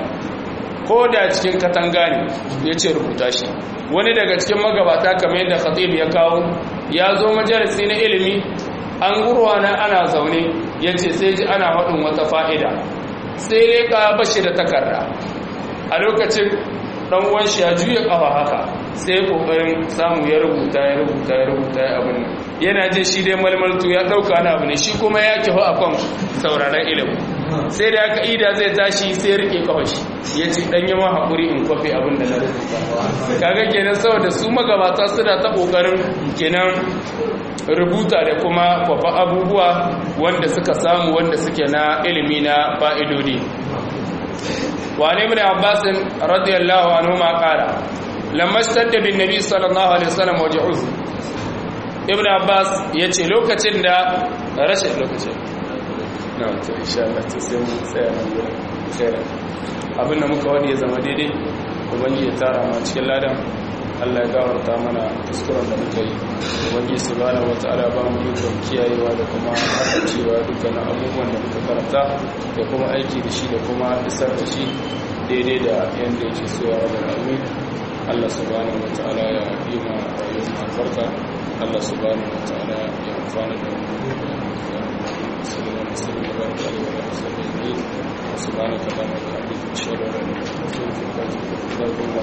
yace rubuta shi wani daga cikin magabata kamar yadda khatib ya kawo ya zo majalisi na ilimi an gurwana ana zaune ya ce sai ji ana haɗin wata fa'ida sai leƙa bashi da takarda a lokacin ɗan'uwan shi ya juya ƙafa haka sai ƙoƙarin samu ya rubuta ya abin nan yana jin shi dai malmaltu ya ɗauka na abu ne shi kuma ya kiho a kan sauraron ilimin sai da aka ida zai tashi sai rike ƙafa shi ya ce ɗan yi haƙuri in kwafe abin da na rubuta kaga kenan saboda su magabata suna ta ƙoƙarin kenan rubuta da kuma kwafa abubuwa wanda suka samu wanda suke na ilimi na fa'idodi wani ibn abbas radiyallahu anhu ma qala lamma stadda bin nabi sallallahu alaihi wasallam waj'u ibn abbas yace lokacin da rashin lokacin na to insha Allah sai mu tsaya nan gurin khairan abinda muka wani ya zama daidai ubangiji ya tara mu cikin ladan Allah ya gawarta mana kuskuren da muka yi wani subhanahu wataala ba mu ikon kiyayewa da kuma cewa dukkanin abubuwan da muka karanta da kuma aiki da shi da kuma isar da shi daidai da yanda yake so ya rabu Allah subhanahu wataala ya yi ma rayuwar albarka Allah subhanahu wa ta'ala ya amfana da mu sallallahu alaihi wasallam wa baraka alaihi wa subhanaka allahumma wa bihamdika ashhadu an la ilaha illa anta astaghfiruka wa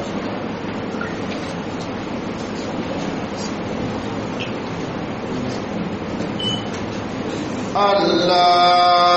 atubu ilaik. Allah